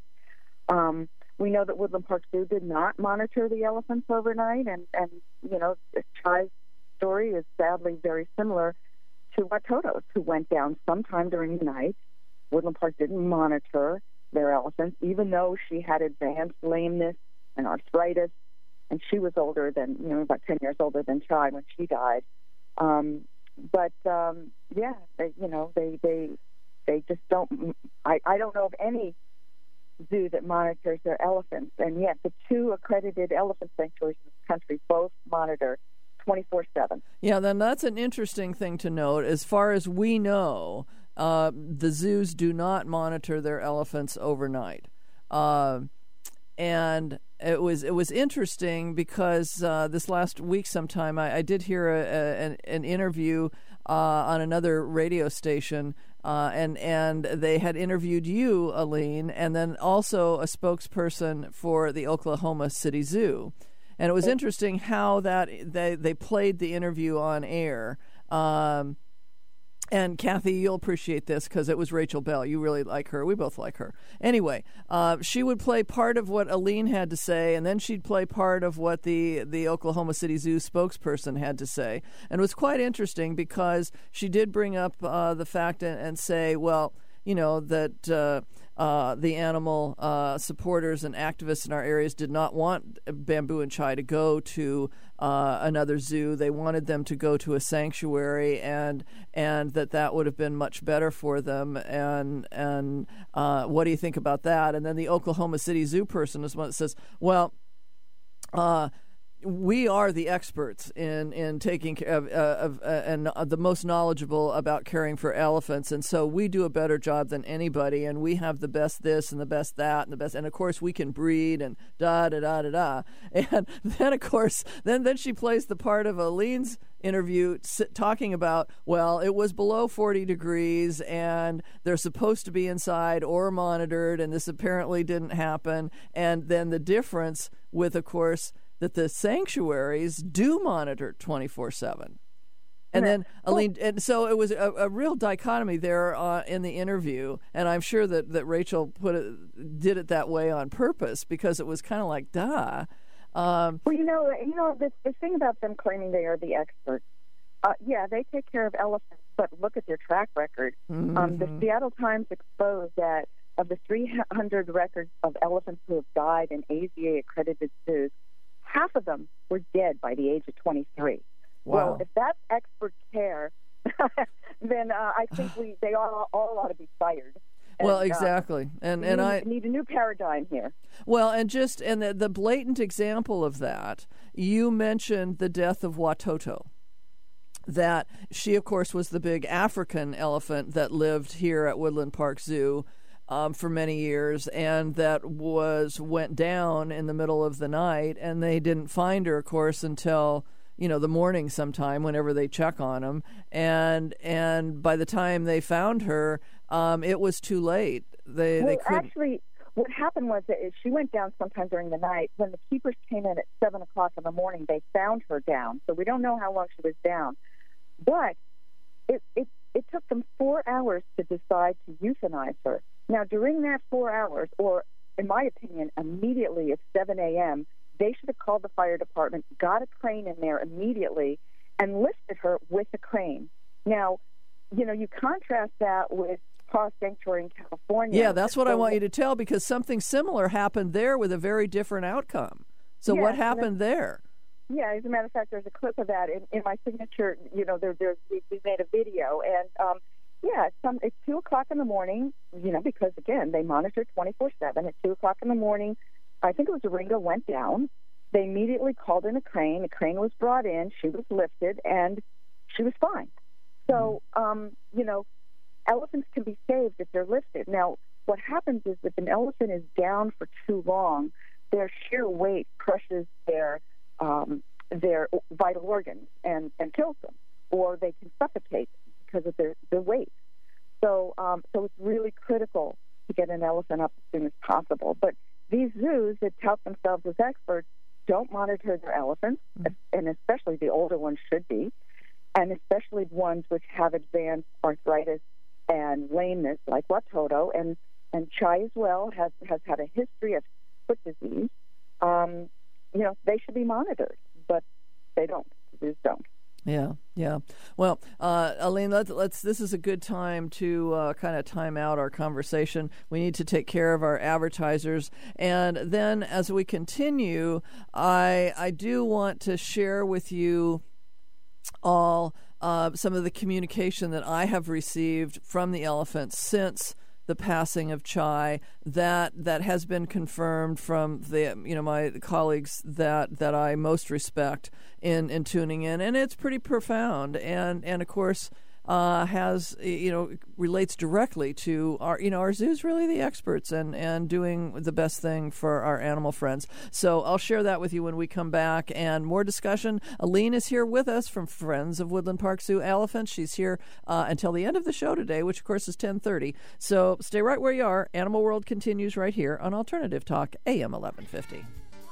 Um, we know that Woodland Park Zoo did not monitor the elephants overnight, and, and you know, Chai's story is sadly very similar to Watoto's, who went down sometime during the night. Woodland Park didn't monitor their elephants, even though she had advanced lameness and arthritis, and she was older than, you know, about ten years older than Chai when she died. Um, but, um, yeah, they, you know, they, they, They just don't, I, I don't know of any zoo that monitors their elephants. And yet the two accredited elephant sanctuaries in this country both monitor twenty-four seven. Yeah, then that's an interesting thing to note. As far as we know, uh, the zoos do not monitor their elephants overnight. Uh, and it was it was interesting because uh, this last week sometime I, I did hear a, a, an, an interview uh, on another radio station. Uh, and and they had interviewed you, Aline, and then also a spokesperson for the Oklahoma City Zoo. And it was interesting how that they, they played the interview on air. Um, and Kathy, you'll appreciate this because it was Rachel Bell. You really like her. We both like her. Anyway, uh, she would play part of what Aline had to say, and then she'd play part of what the, the Oklahoma City Zoo spokesperson had to say. And it was quite interesting because she did bring up uh, the fact and, and say, well, you know, that uh, uh, the animal uh, supporters and activists in our areas did not want Bamboo and Chai to go to uh, another zoo. They wanted them to go to a sanctuary, and and that that would have been much better for them. And and uh, what do you think about that? And then the Oklahoma City Zoo person is one that says, well, uh, we are the experts in, in taking care of, uh, of uh, and uh, the most knowledgeable about caring for elephants, and so we do a better job than anybody, and we have the best this and the best that and the best, and of course we can breed and da da da da da. And then of course, then then she plays the part of Aline's interview talking about, well, it was below forty degrees and they're supposed to be inside or monitored, and this apparently didn't happen. And then the difference with, of course, that the sanctuaries do monitor twenty-four seven. And then, Aline, and so it was a, a real dichotomy there uh, in the interview, and I'm sure that, that Rachel put it, did it that way on purpose because it was kind of like, duh. Um, well, you know, you know the, the thing about them claiming they are the experts, uh, yeah, they take care of elephants, but look at their track record. Mm-hmm. Um, the Seattle Times exposed that of the three hundred records of elephants who have died in A Z A-accredited zoos, half of them were dead by the age of twenty-three. Wow. Well, if that's expert care, then uh, I think we they all, all ought to be fired. And, well, exactly, uh, and we and need, I need a new paradigm here. Well, and just and the, the blatant example of that, you mentioned the death of Watoto. That she, of course, was the big African elephant that lived here at Woodland Park Zoo um, for many years, and that was went down in the middle of the night, and they didn't find her, of course, until you know the morning sometime, whenever they check on them, and and by the time they found her, um, it was too late. They well, they couldn't. Actually, what happened was that she went down sometime during the night. When the keepers came in at seven o'clock in the morning, they found her down. So we don't know how long she was down. But it, it, it took them four hours to decide to euthanize her. Now, during that four hours, or in my opinion, immediately at seven a.m., they should have called the fire department, got a crane in there immediately, and lifted her with a crane. Now, you know, you contrast that with Paw Sanctuary in California. Yeah, that's what so, I want you to tell, because something similar happened there with a very different outcome. So yes, what happened there? Yeah, as a matter of fact, there's a clip of that in, in my signature. You know, there, there's we, we made a video, and um, yeah, it's, some, it's two o'clock in the morning. You know, because again, they monitor twenty-four seven. At two o'clock in the morning, I think it was a Ringo went down. They immediately called in a crane. The crane was brought in. She was lifted, and she was fine. So, um, you know, elephants can be saved if they're lifted. Now, what happens is if an elephant is down for too long, their sheer weight crushes their Um, their vital organs and, and kills them, or they can suffocate because of their, their weight. So, um, so it's really critical to get an elephant up as soon as possible. But these zoos that tout themselves as experts don't monitor their elephants, mm-hmm. and especially the older ones should be, and especially ones which have advanced arthritis and lameness, like Watoto, and and Chai as well has has had a history of foot disease. Um, You know, they should be monitored, but they don't. They just don't. Yeah, yeah. Well, uh, Aline, let's, let's. This is a good time to uh, kind of time out our conversation. We need to take care of our advertisers, and then as we continue, I I do want to share with you all uh, some of the communication that I have received from the elephants since the passing of Chai, that that has been confirmed from the you know my colleagues that that I most respect in in tuning in, and it's pretty profound, and and of course uh, has you know relates directly to our you know our zoo's really the experts and and doing the best thing for our animal friends. So I'll share that with you when we come back, and more discussion. Aline is here with us from Friends of Woodland Park Zoo Elephants. She's here uh, until the end of the show today, which of course is ten thirty. So stay right where you are. Animal World continues right here on Alternative Talk A M eleven fifty.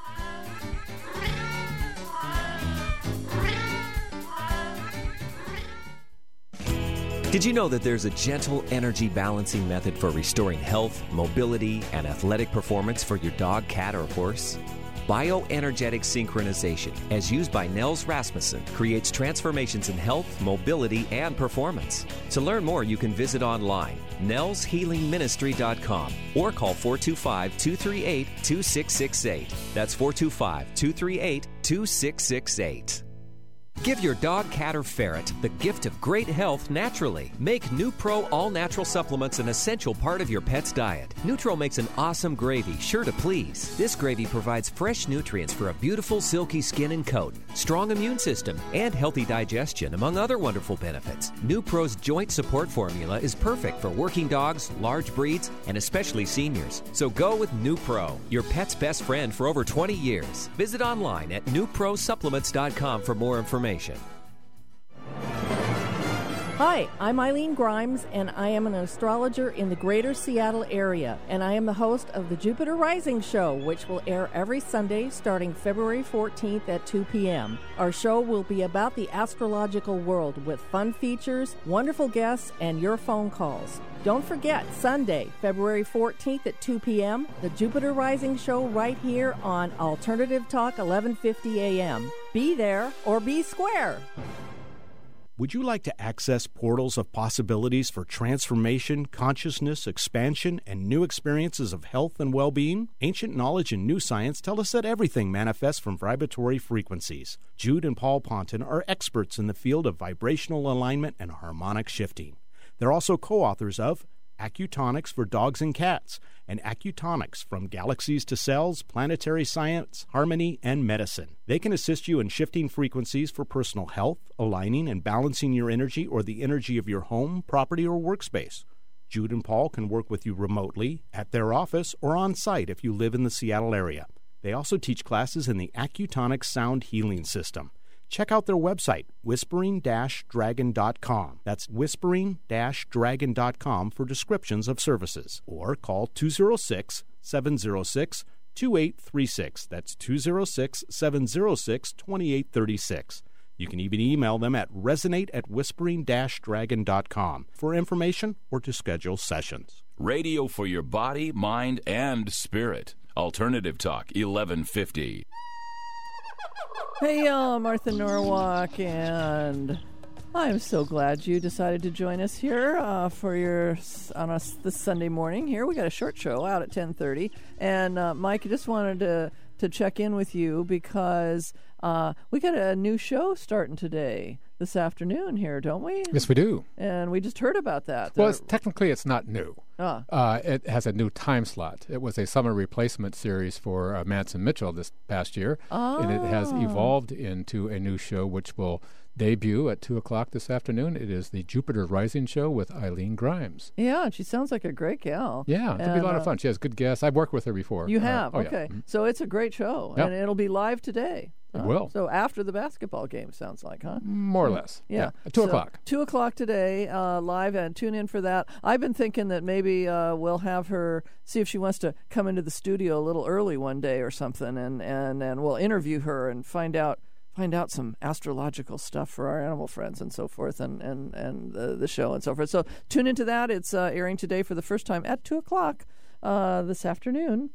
Did you know that there's a gentle energy balancing method for restoring health, mobility, and athletic performance for your dog, cat, or horse? Bioenergetic synchronization, as used by Nels Rasmussen, creates transformations in health, mobility, and performance. To learn more, you can visit online, nels healing ministry dot com, or call four two five, two three eight, two six six eight. That's four two five, two three eight, two six six eight. Give your dog, cat, or ferret the gift of great health naturally. Make NuPro all-natural supplements an essential part of your pet's diet. Nutro makes an awesome gravy, sure to please. This gravy provides fresh nutrients for a beautiful, silky skin and coat, strong immune system, and healthy digestion, among other wonderful benefits. NuPro's joint support formula is perfect for working dogs, large breeds, and especially seniors. So go with NuPro, your pet's best friend for over twenty years. Visit online at nu pro supplements dot com for more information. Hi, I'm Eileen Grimes, and I am an astrologer in the greater Seattle area, and I am the host of the Jupiter Rising Show, which will air every Sunday starting February fourteenth at two p.m. Our show will be about the astrological world with fun features, wonderful guests, and your phone calls. Don't forget, Sunday, February fourteenth at two p.m., the Jupiter Rising Show right here on Alternative Talk eleven fifty a.m. Be there or be square. Would you like to access portals of possibilities for transformation, consciousness, expansion, and new experiences of health and well-being? Ancient knowledge and new science tell us that everything manifests from vibratory frequencies. Jude and Paul Ponton are experts in the field of vibrational alignment and harmonic shifting. They're also co-authors of Acutonics for Dogs and Cats, and Acutonics from Galaxies to Cells, Planetary Science, Harmony, and Medicine. They can assist you in shifting frequencies for personal health, aligning and balancing your energy or the energy of your home, property, or workspace. Jude and Paul can work with you remotely, at their office, or on site if you live in the Seattle area. They also teach classes in the Acutonics Sound Healing System. Check out their website, whispering dash dragon dot com. That's whispering dash dragon dot com for descriptions of services. Or call two oh six, seven oh six, two eight three six. That's two oh six, seven oh six, two eight three six. You can even email them at resonate at whispering dash dragon dot com for information or to schedule sessions. Radio for your body, mind, and spirit. Alternative Talk, eleven fifty. Hey y'all, I'm Martha Norwalk, and I'm so glad you decided to join us here uh, for your on us this Sunday morning. Here we got a short show out at ten thirty, and uh, Mike, I just wanted to to check in with you because uh, we got a new show starting today, this afternoon here, don't we? Yes, we do. And we just heard about that. Well, it's, technically, it's not new. Ah. Uh, it has a new time slot. It was a summer replacement series for uh, Manson Mitchell this past year, oh. and it has evolved into a new show which will debut at two o'clock this afternoon. It is the Jupiter Rising Show with Eileen Grimes. Yeah, and she sounds like a great gal. Yeah, it'll and, be a lot uh, of fun. She has good guests. I've worked with her before. You have? Uh, oh, okay. Yeah. Mm-hmm. So it's a great show, Yep. and it'll be live today. It huh? will. So after the basketball game, sounds like, huh? More or less. Yeah. yeah. At two So o'clock. Two o'clock today, uh, live, and tune in for that. I've been thinking that maybe uh, we'll have her see if she wants to come into the studio a little early one day or something, and, and, and we'll interview her and find out find out some astrological stuff for our animal friends and so forth, and and and the, the show and so forth. So tune into that. It's uh, airing today for the first time at two o'clock uh, this afternoon.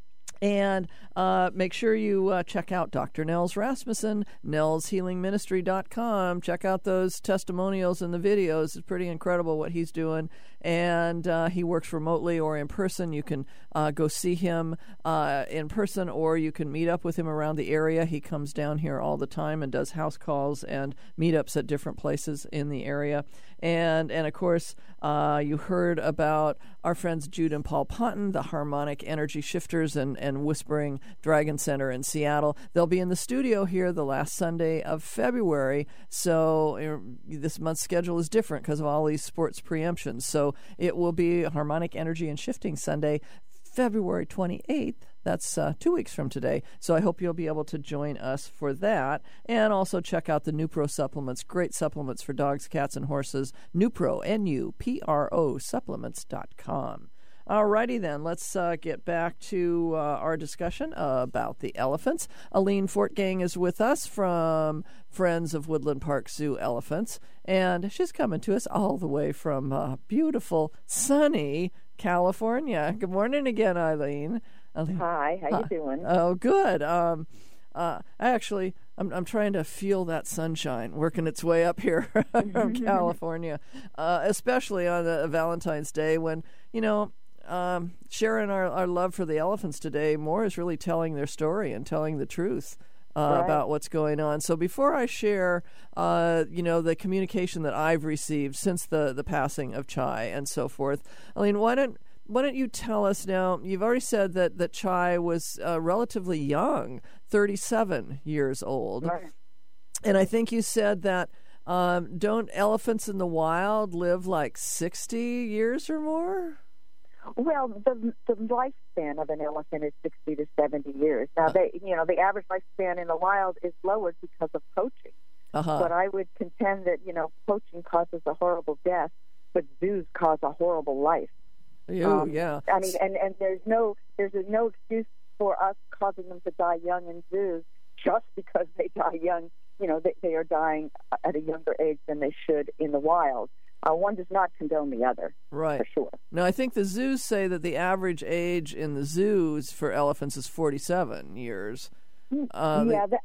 And uh, make sure you uh, check out Doctor Nels Rasmussen, nels healing ministry dot com. Check out those testimonials and the videos. It's pretty incredible what he's doing. And uh, he works remotely or in person. You can uh, go see him uh, in person, or you can meet up with him around the area. He comes down here all the time and does house calls and meetups at different places in the area. And, and of course, uh, you heard about our friends Jude and Paul Ponton, the Harmonic Energy Shifters and, and Whispering Dragon Center in Seattle. They'll be in the studio here the last Sunday of February. So uh, this month's schedule is different because of all these sports preemptions. So it will be Harmonic Energy and Shifting Sunday, February twenty-eighth. That's uh, two weeks from today. So I hope you'll be able to join us for that. And also check out the Nupro supplements. Great supplements for dogs, cats, and horses. Nupro, N U P R O, supplements dot com. All righty then, let's uh, get back to uh, our discussion uh, about the elephants. Aline Fortgang is with us from Friends of Woodland Park Zoo Elephants, and she's coming to us all the way from uh, beautiful, sunny California. Good morning again, Eileen. Eileen. Hi, how Hi. you doing? Oh, good. Um, uh, I actually, I'm, I'm trying to feel that sunshine working its way up here from California, uh, especially on the Valentine's Day when, you know, um, sharing our, our love for the elephants today more is really telling their story and telling the truth uh, Right. about what's going on. So before I share, uh, you know, the communication that I've received since the, the passing of Chai and so forth, Eileen, why don't Why don't you tell us now? You've already said that, that Chai was uh, relatively young, thirty-seven years old. Right. And I think you said that um, don't elephants in the wild live like sixty years or more? Well, the the lifespan of an elephant is sixty to seventy years. Now, they, you know, the average lifespan in the wild is lowered because of poaching. Uh-huh. But I would contend that, you know, poaching causes a horrible death, but zoos cause a horrible life. Ew, Um, yeah. I mean, and, and there's no there's no excuse for us causing them to die young in zoos just because they die young. You know, they, they are dying at a younger age than they should in the wild. Uh, one does not condone the other, Right. for sure. Now, I think the zoos say that the average age in the zoos for elephants is forty-seven years. Uh, yeah, they- that,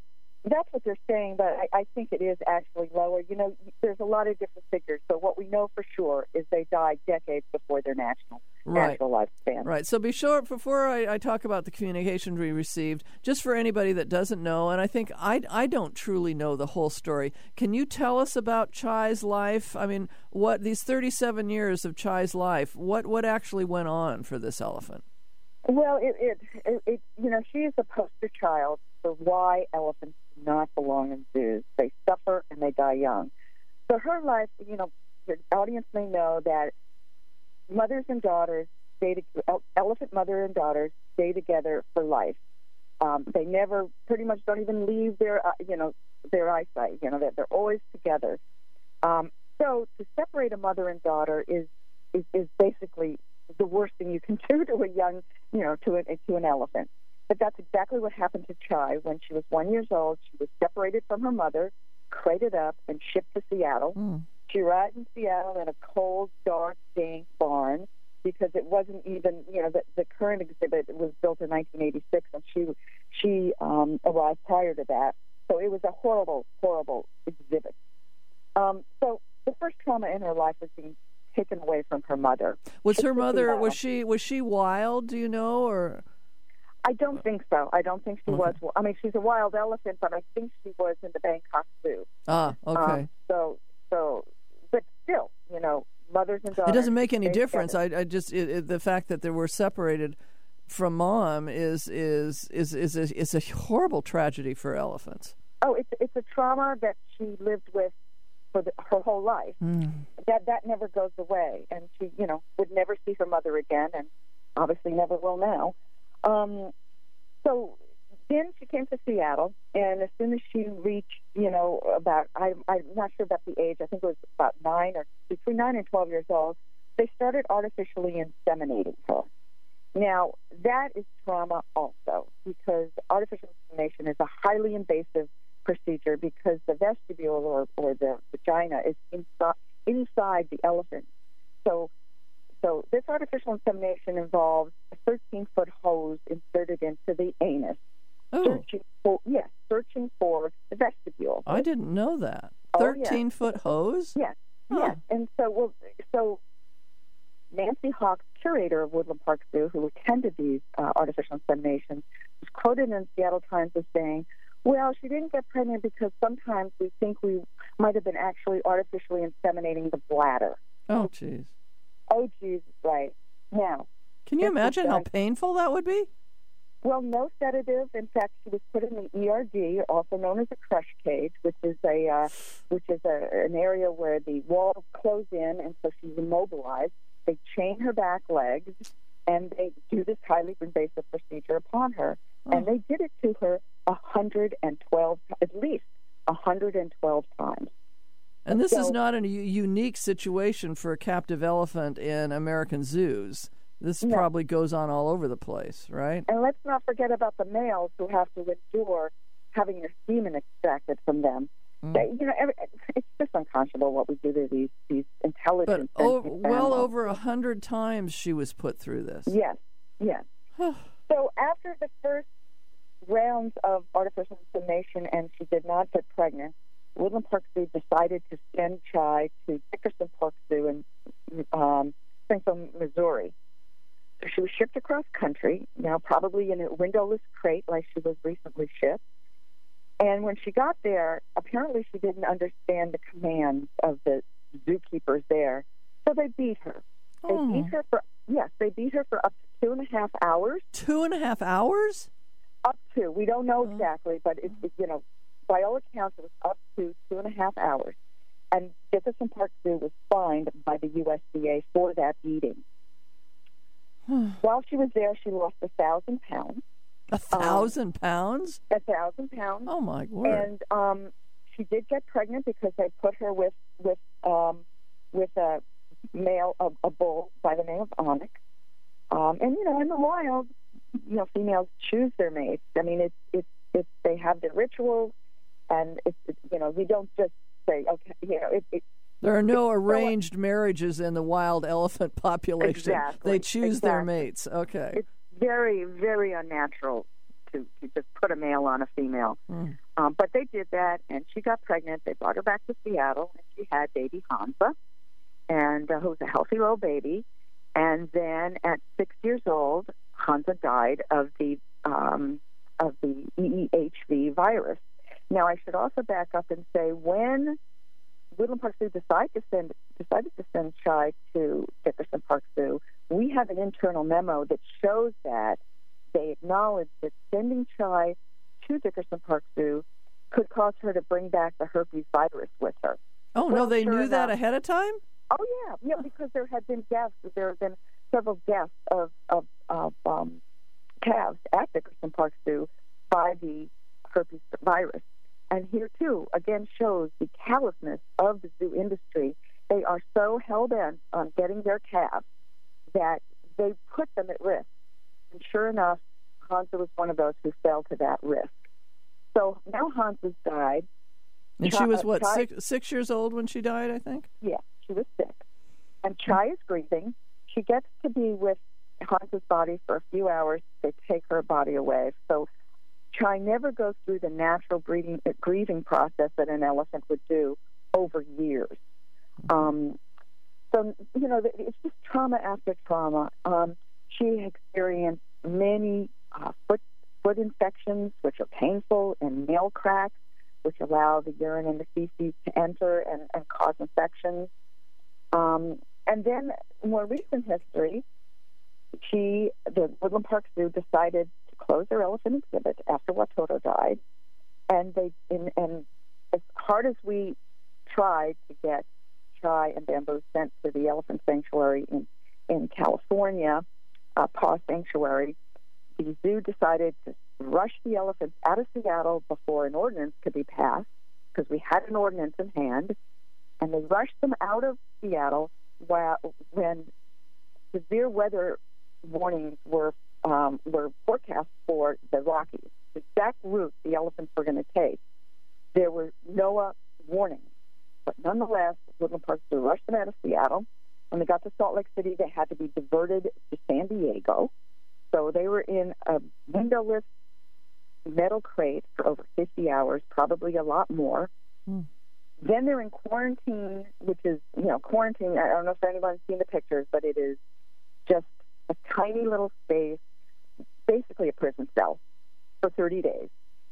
That's what they're saying, but I, I think it is actually lower. You know, there's a lot of different figures. So what we know for sure is they died decades before their national, right. natural lifespan. Right. So be sure, before I, I talk about the communication we received, just for anybody that doesn't know, and I think I, I don't truly know the whole story, can you tell us about Chai's life? I mean, what these thirty-seven years of Chai's life, what, what actually went on for this elephant? Well, it, it, it, it you know, she is a poster child for why elephants do not belong in zoos. They suffer and they die young. So her life, you know, the audience may know that mothers and daughters stay to, elephant mother and daughters stay together for life. Um, they never, pretty much, don't even leave their, uh, you know, their eyesight. You know, they're, they're always together. Um, so to separate a mother and daughter is is, is basically the worst thing you can do to a young, you know, to, a, to an elephant. But that's exactly what happened to Chai. When she was one year old, she was separated from her mother, crated up, and shipped to Seattle. Mm. She arrived in Seattle in a cold, dark, dank barn because it wasn't even, you know, the, the current exhibit was built in nineteen eighty-six, and she she um, arrived prior to that. So it was a horrible, horrible exhibit. Um, so the first trauma in her life was being taken away from her mother. Was her mother, was she was she wild, do you know, or? I don't think so. I don't think she okay. was. I mean, she's a wild elephant, but I think she was in the Bangkok Zoo. Ah, okay. Um, so, so, but still, you know, mothers and daughters. It doesn't make any difference. I, I just it, it, the fact that they were separated from mom is is is is a, is a horrible tragedy for elephants. Oh, it's it's a trauma that she lived with for the, her whole life. Mm. That that never goes away, and she, you know, would never see her mother again, and obviously never will now. Um, so then she came to Seattle, and as soon as she reached, you know, about, I, I'm not sure about the age, I think it was about nine or between nine and twelve years old, they started artificially inseminating her. Now, that is trauma also, because artificial insemination is a highly invasive procedure because the vestibule or, or the vagina is inside, inside the elephant. So So this artificial insemination involves a thirteen-foot hose inserted into the anus. Oh. Searching for, yes, searching for the vestibule. I didn't know that. thirteen-foot oh, yes. hose? Yes, huh. yes. And so, well, so Nancy Hawks, curator of Woodland Park Zoo, who attended these uh, artificial inseminations, was quoted in the Seattle Times as saying, well, she didn't get pregnant because sometimes we think we might have been actually artificially inseminating the bladder. Oh, jeez. Oh, Jesus, right. Now, can you imagine how painful that would be? Well, no sedative. In fact, she was put in the E R D, also known as a crush cage, which is a uh, which is a, an area where the walls close in, and so she's immobilized. They chain her back legs, and they do this highly invasive procedure upon her. Oh. And they did it to her one hundred twelve, at least one hundred twelve times. And this so, is not a unique situation for a captive elephant in American zoos. This no. probably goes on all over the place, right? And let's not forget about the males who have to endure having their semen extracted from them. Mm. They, you know, every, it's just unconscionable what we do to these these intelligent. But oh, well over a hundred times she was put through this. Yes, yes. So after the first rounds of artificial insemination, and she did not get pregnant, Woodland Park Zoo decided to send Chai to Dickerson Park Zoo in um, Springfield, Missouri. So she was shipped across country, now probably in a windowless crate like she was recently shipped. And when she got there, apparently she didn't understand the commands of the zookeepers there, so they beat her. They oh. beat her for, yes, they beat her for up to two and a half hours. Two and a half hours? Up to. We don't know exactly, but it's, it, you know, by all accounts, it was up to two and a half hours. And Dickerson Park Zoo was fined by the U S D A for that beating. While she was there, she lost a thousand pounds. A thousand um, pounds? A thousand pounds. Oh, my word. And um, she did get pregnant because they put her with with um, with a male, a, a bull by the name of Onyx. Um, and, you know, in the wild, you know, females choose their mates. I mean, it's, it's, it's they have their rituals. And, it's, it's, you know, you don't just say, okay, you know, it, it, there are no arranged so, marriages in the wild elephant population. Exactly. They choose exactly. their mates. Okay. It's very, very unnatural to, to just put a male on a female. Mm. Um, but they did that, and she got pregnant. They brought her back to Seattle, and she had baby Hansa, and uh, who was a healthy little baby. And then at six years old, Hansa died of the um, of the E E H V virus. Now, I should also back up and say when Woodland Park Zoo decided to send decided to send Chai to Dickerson Park Zoo, we have an internal memo that shows that they acknowledged that sending Chai to Dickerson Park Zoo could cause her to bring back the herpes virus with her. Oh, well, no, they sure knew enough, that ahead of time? Oh, yeah, yeah, because there had been deaths. There have been several deaths of, of, of um, calves at Dickerson Park Zoo by the herpes virus. And here, too, again, shows the callousness of the zoo industry. They are so hell-bent on getting their calves that they put them at risk. And sure enough, Hansa was one of those who fell to that risk. So now Hansa's died. And Chai, she was, what, Chai, six, six years old when she died, I think? Yeah, she was sick. And Chai is grieving. She gets to be with Hansa's body for a few hours. They take her body away. So Chai never goes through the natural breeding, uh, grieving process that an elephant would do over years. Um, so, you know, it's just trauma after trauma. Um, she experienced many uh, foot, foot infections, which are painful, and nail cracks, which allow the urine and the feces to enter and, and cause infections. Um, and then, more recent history, she, the Woodland Park Zoo decided to close their elephant exhibit after Watoto died. And they, in, and as hard as we tried to get Chai and Bamboo sent to the elephant sanctuary in, in California, uh, Paw Sanctuary, the zoo decided to rush the elephants out of Seattle before an ordinance could be passed, because we had an ordinance in hand, and they rushed them out of Seattle while, when severe weather warnings were um, were forecast for the Rockies, the exact route the elephants were going to take. There were NOAA warnings, but nonetheless, Woodland Park Zoo rushed them out of Seattle. When they got to Salt Lake City, they had to be diverted to San Diego. So they were in a windowless metal crate for over fifty hours, probably a lot more. Mm. Then they're in quarantine, which is, you know, quarantine. I don't know if anyone's seen the pictures, but it is just a tiny little space, basically a prison cell, for thirty days.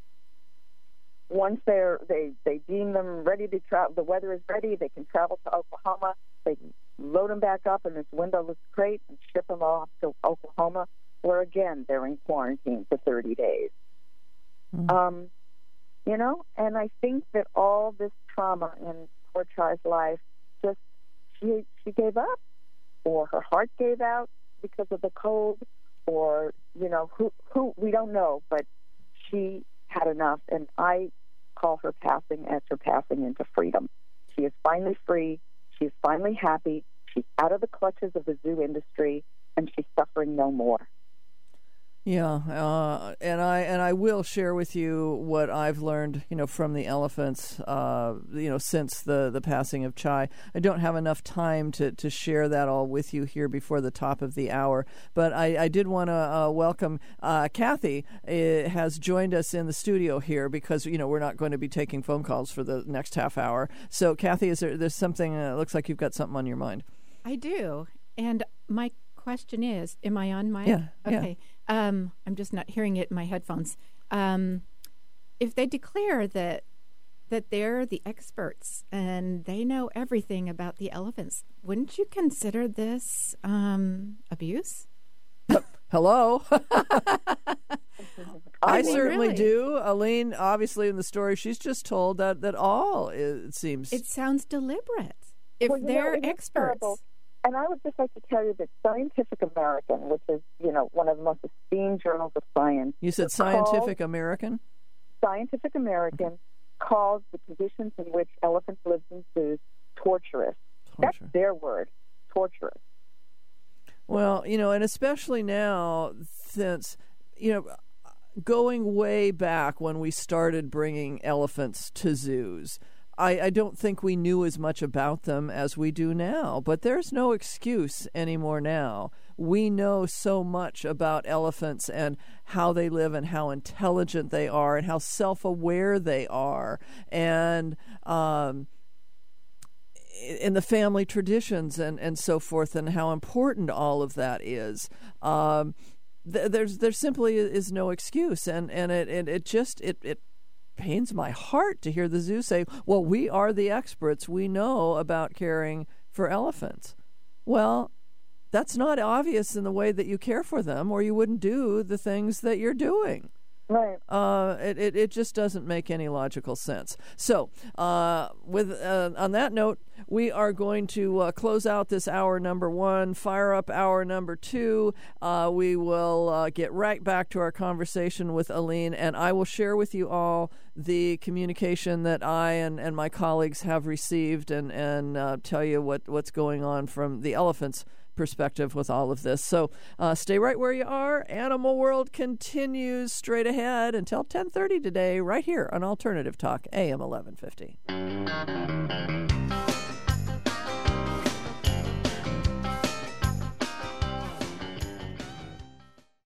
Once they're, they, they deem them ready to travel, the weather is ready, they can travel to Oklahoma, they load them back up in this windowless crate and ship them off to Oklahoma, where again they're in quarantine for thirty days. Mm-hmm. Um, you know, and I think that all this trauma in poor Chai's life, just she she gave up, or her heart gave out because of the cold, or you know who who we don't know, but she had enough, and I call her passing as her passing into freedom. She is finally free. She's finally happy. She's out of the clutches of the zoo industry, and she's suffering no more. Yeah, uh, and I and I will share with you what I've learned, you know, from the elephants, uh, you know, since the, the passing of Chai. I don't have enough time to, to share that all with you here before the top of the hour, but I, I did want to uh, welcome uh, Kathy. Uh, has joined us in the studio here because, you know, we're not going to be taking phone calls for the next half hour. So, Kathy, is there there's something? Uh, looks like you've got something on your mind. I do, and my question is, am I on mic? Yeah. Okay. Yeah. Um, I'm just not hearing it in my headphones. Um, if they declare that that they're the experts and they know everything about the elephants, wouldn't you consider this um, abuse? Hello. I mean, certainly really. do. Aline, obviously, in the story she's just told that that all it seems. It sounds deliberate. If well, they're know, experts. Terrible. And I would just like to tell you that Scientific American, which is, you know, one of the most esteemed journals of science. You said Scientific American? Scientific American calls the conditions in which elephants live in zoos torturous. Torture. That's their word, torturous. Well, you know, and especially now, since, you know, going way back when we started bringing elephants to zoos, I, I don't think we knew as much about them as we do now, but there's no excuse anymore now. We know so much about elephants and how they live and how intelligent they are and how self-aware they are, and um, in the family traditions and, and so forth, and how important all of that is. Um, th- there's there simply is no excuse, and and it it, it just it it. pains my heart to hear the zoo say, well, we are the experts. We know about caring for elephants. Well, that's not obvious in the way that you care for them, or you wouldn't do the things that you're doing. Right. Uh, it, it, it just doesn't make any logical sense. So, uh, with uh, on that note, we are going to uh, close out this hour number one, fire up hour number two. Uh, we will uh, get right back to our conversation with Aline, and I will share with you all the communication that I and, and my colleagues have received, and, and uh, tell you what, what's going on from the elephants' perspective with all of this. So uh, stay right where you are. Animal World continues straight ahead until ten thirty today, right here on Alternative Talk, A M eleven fifty.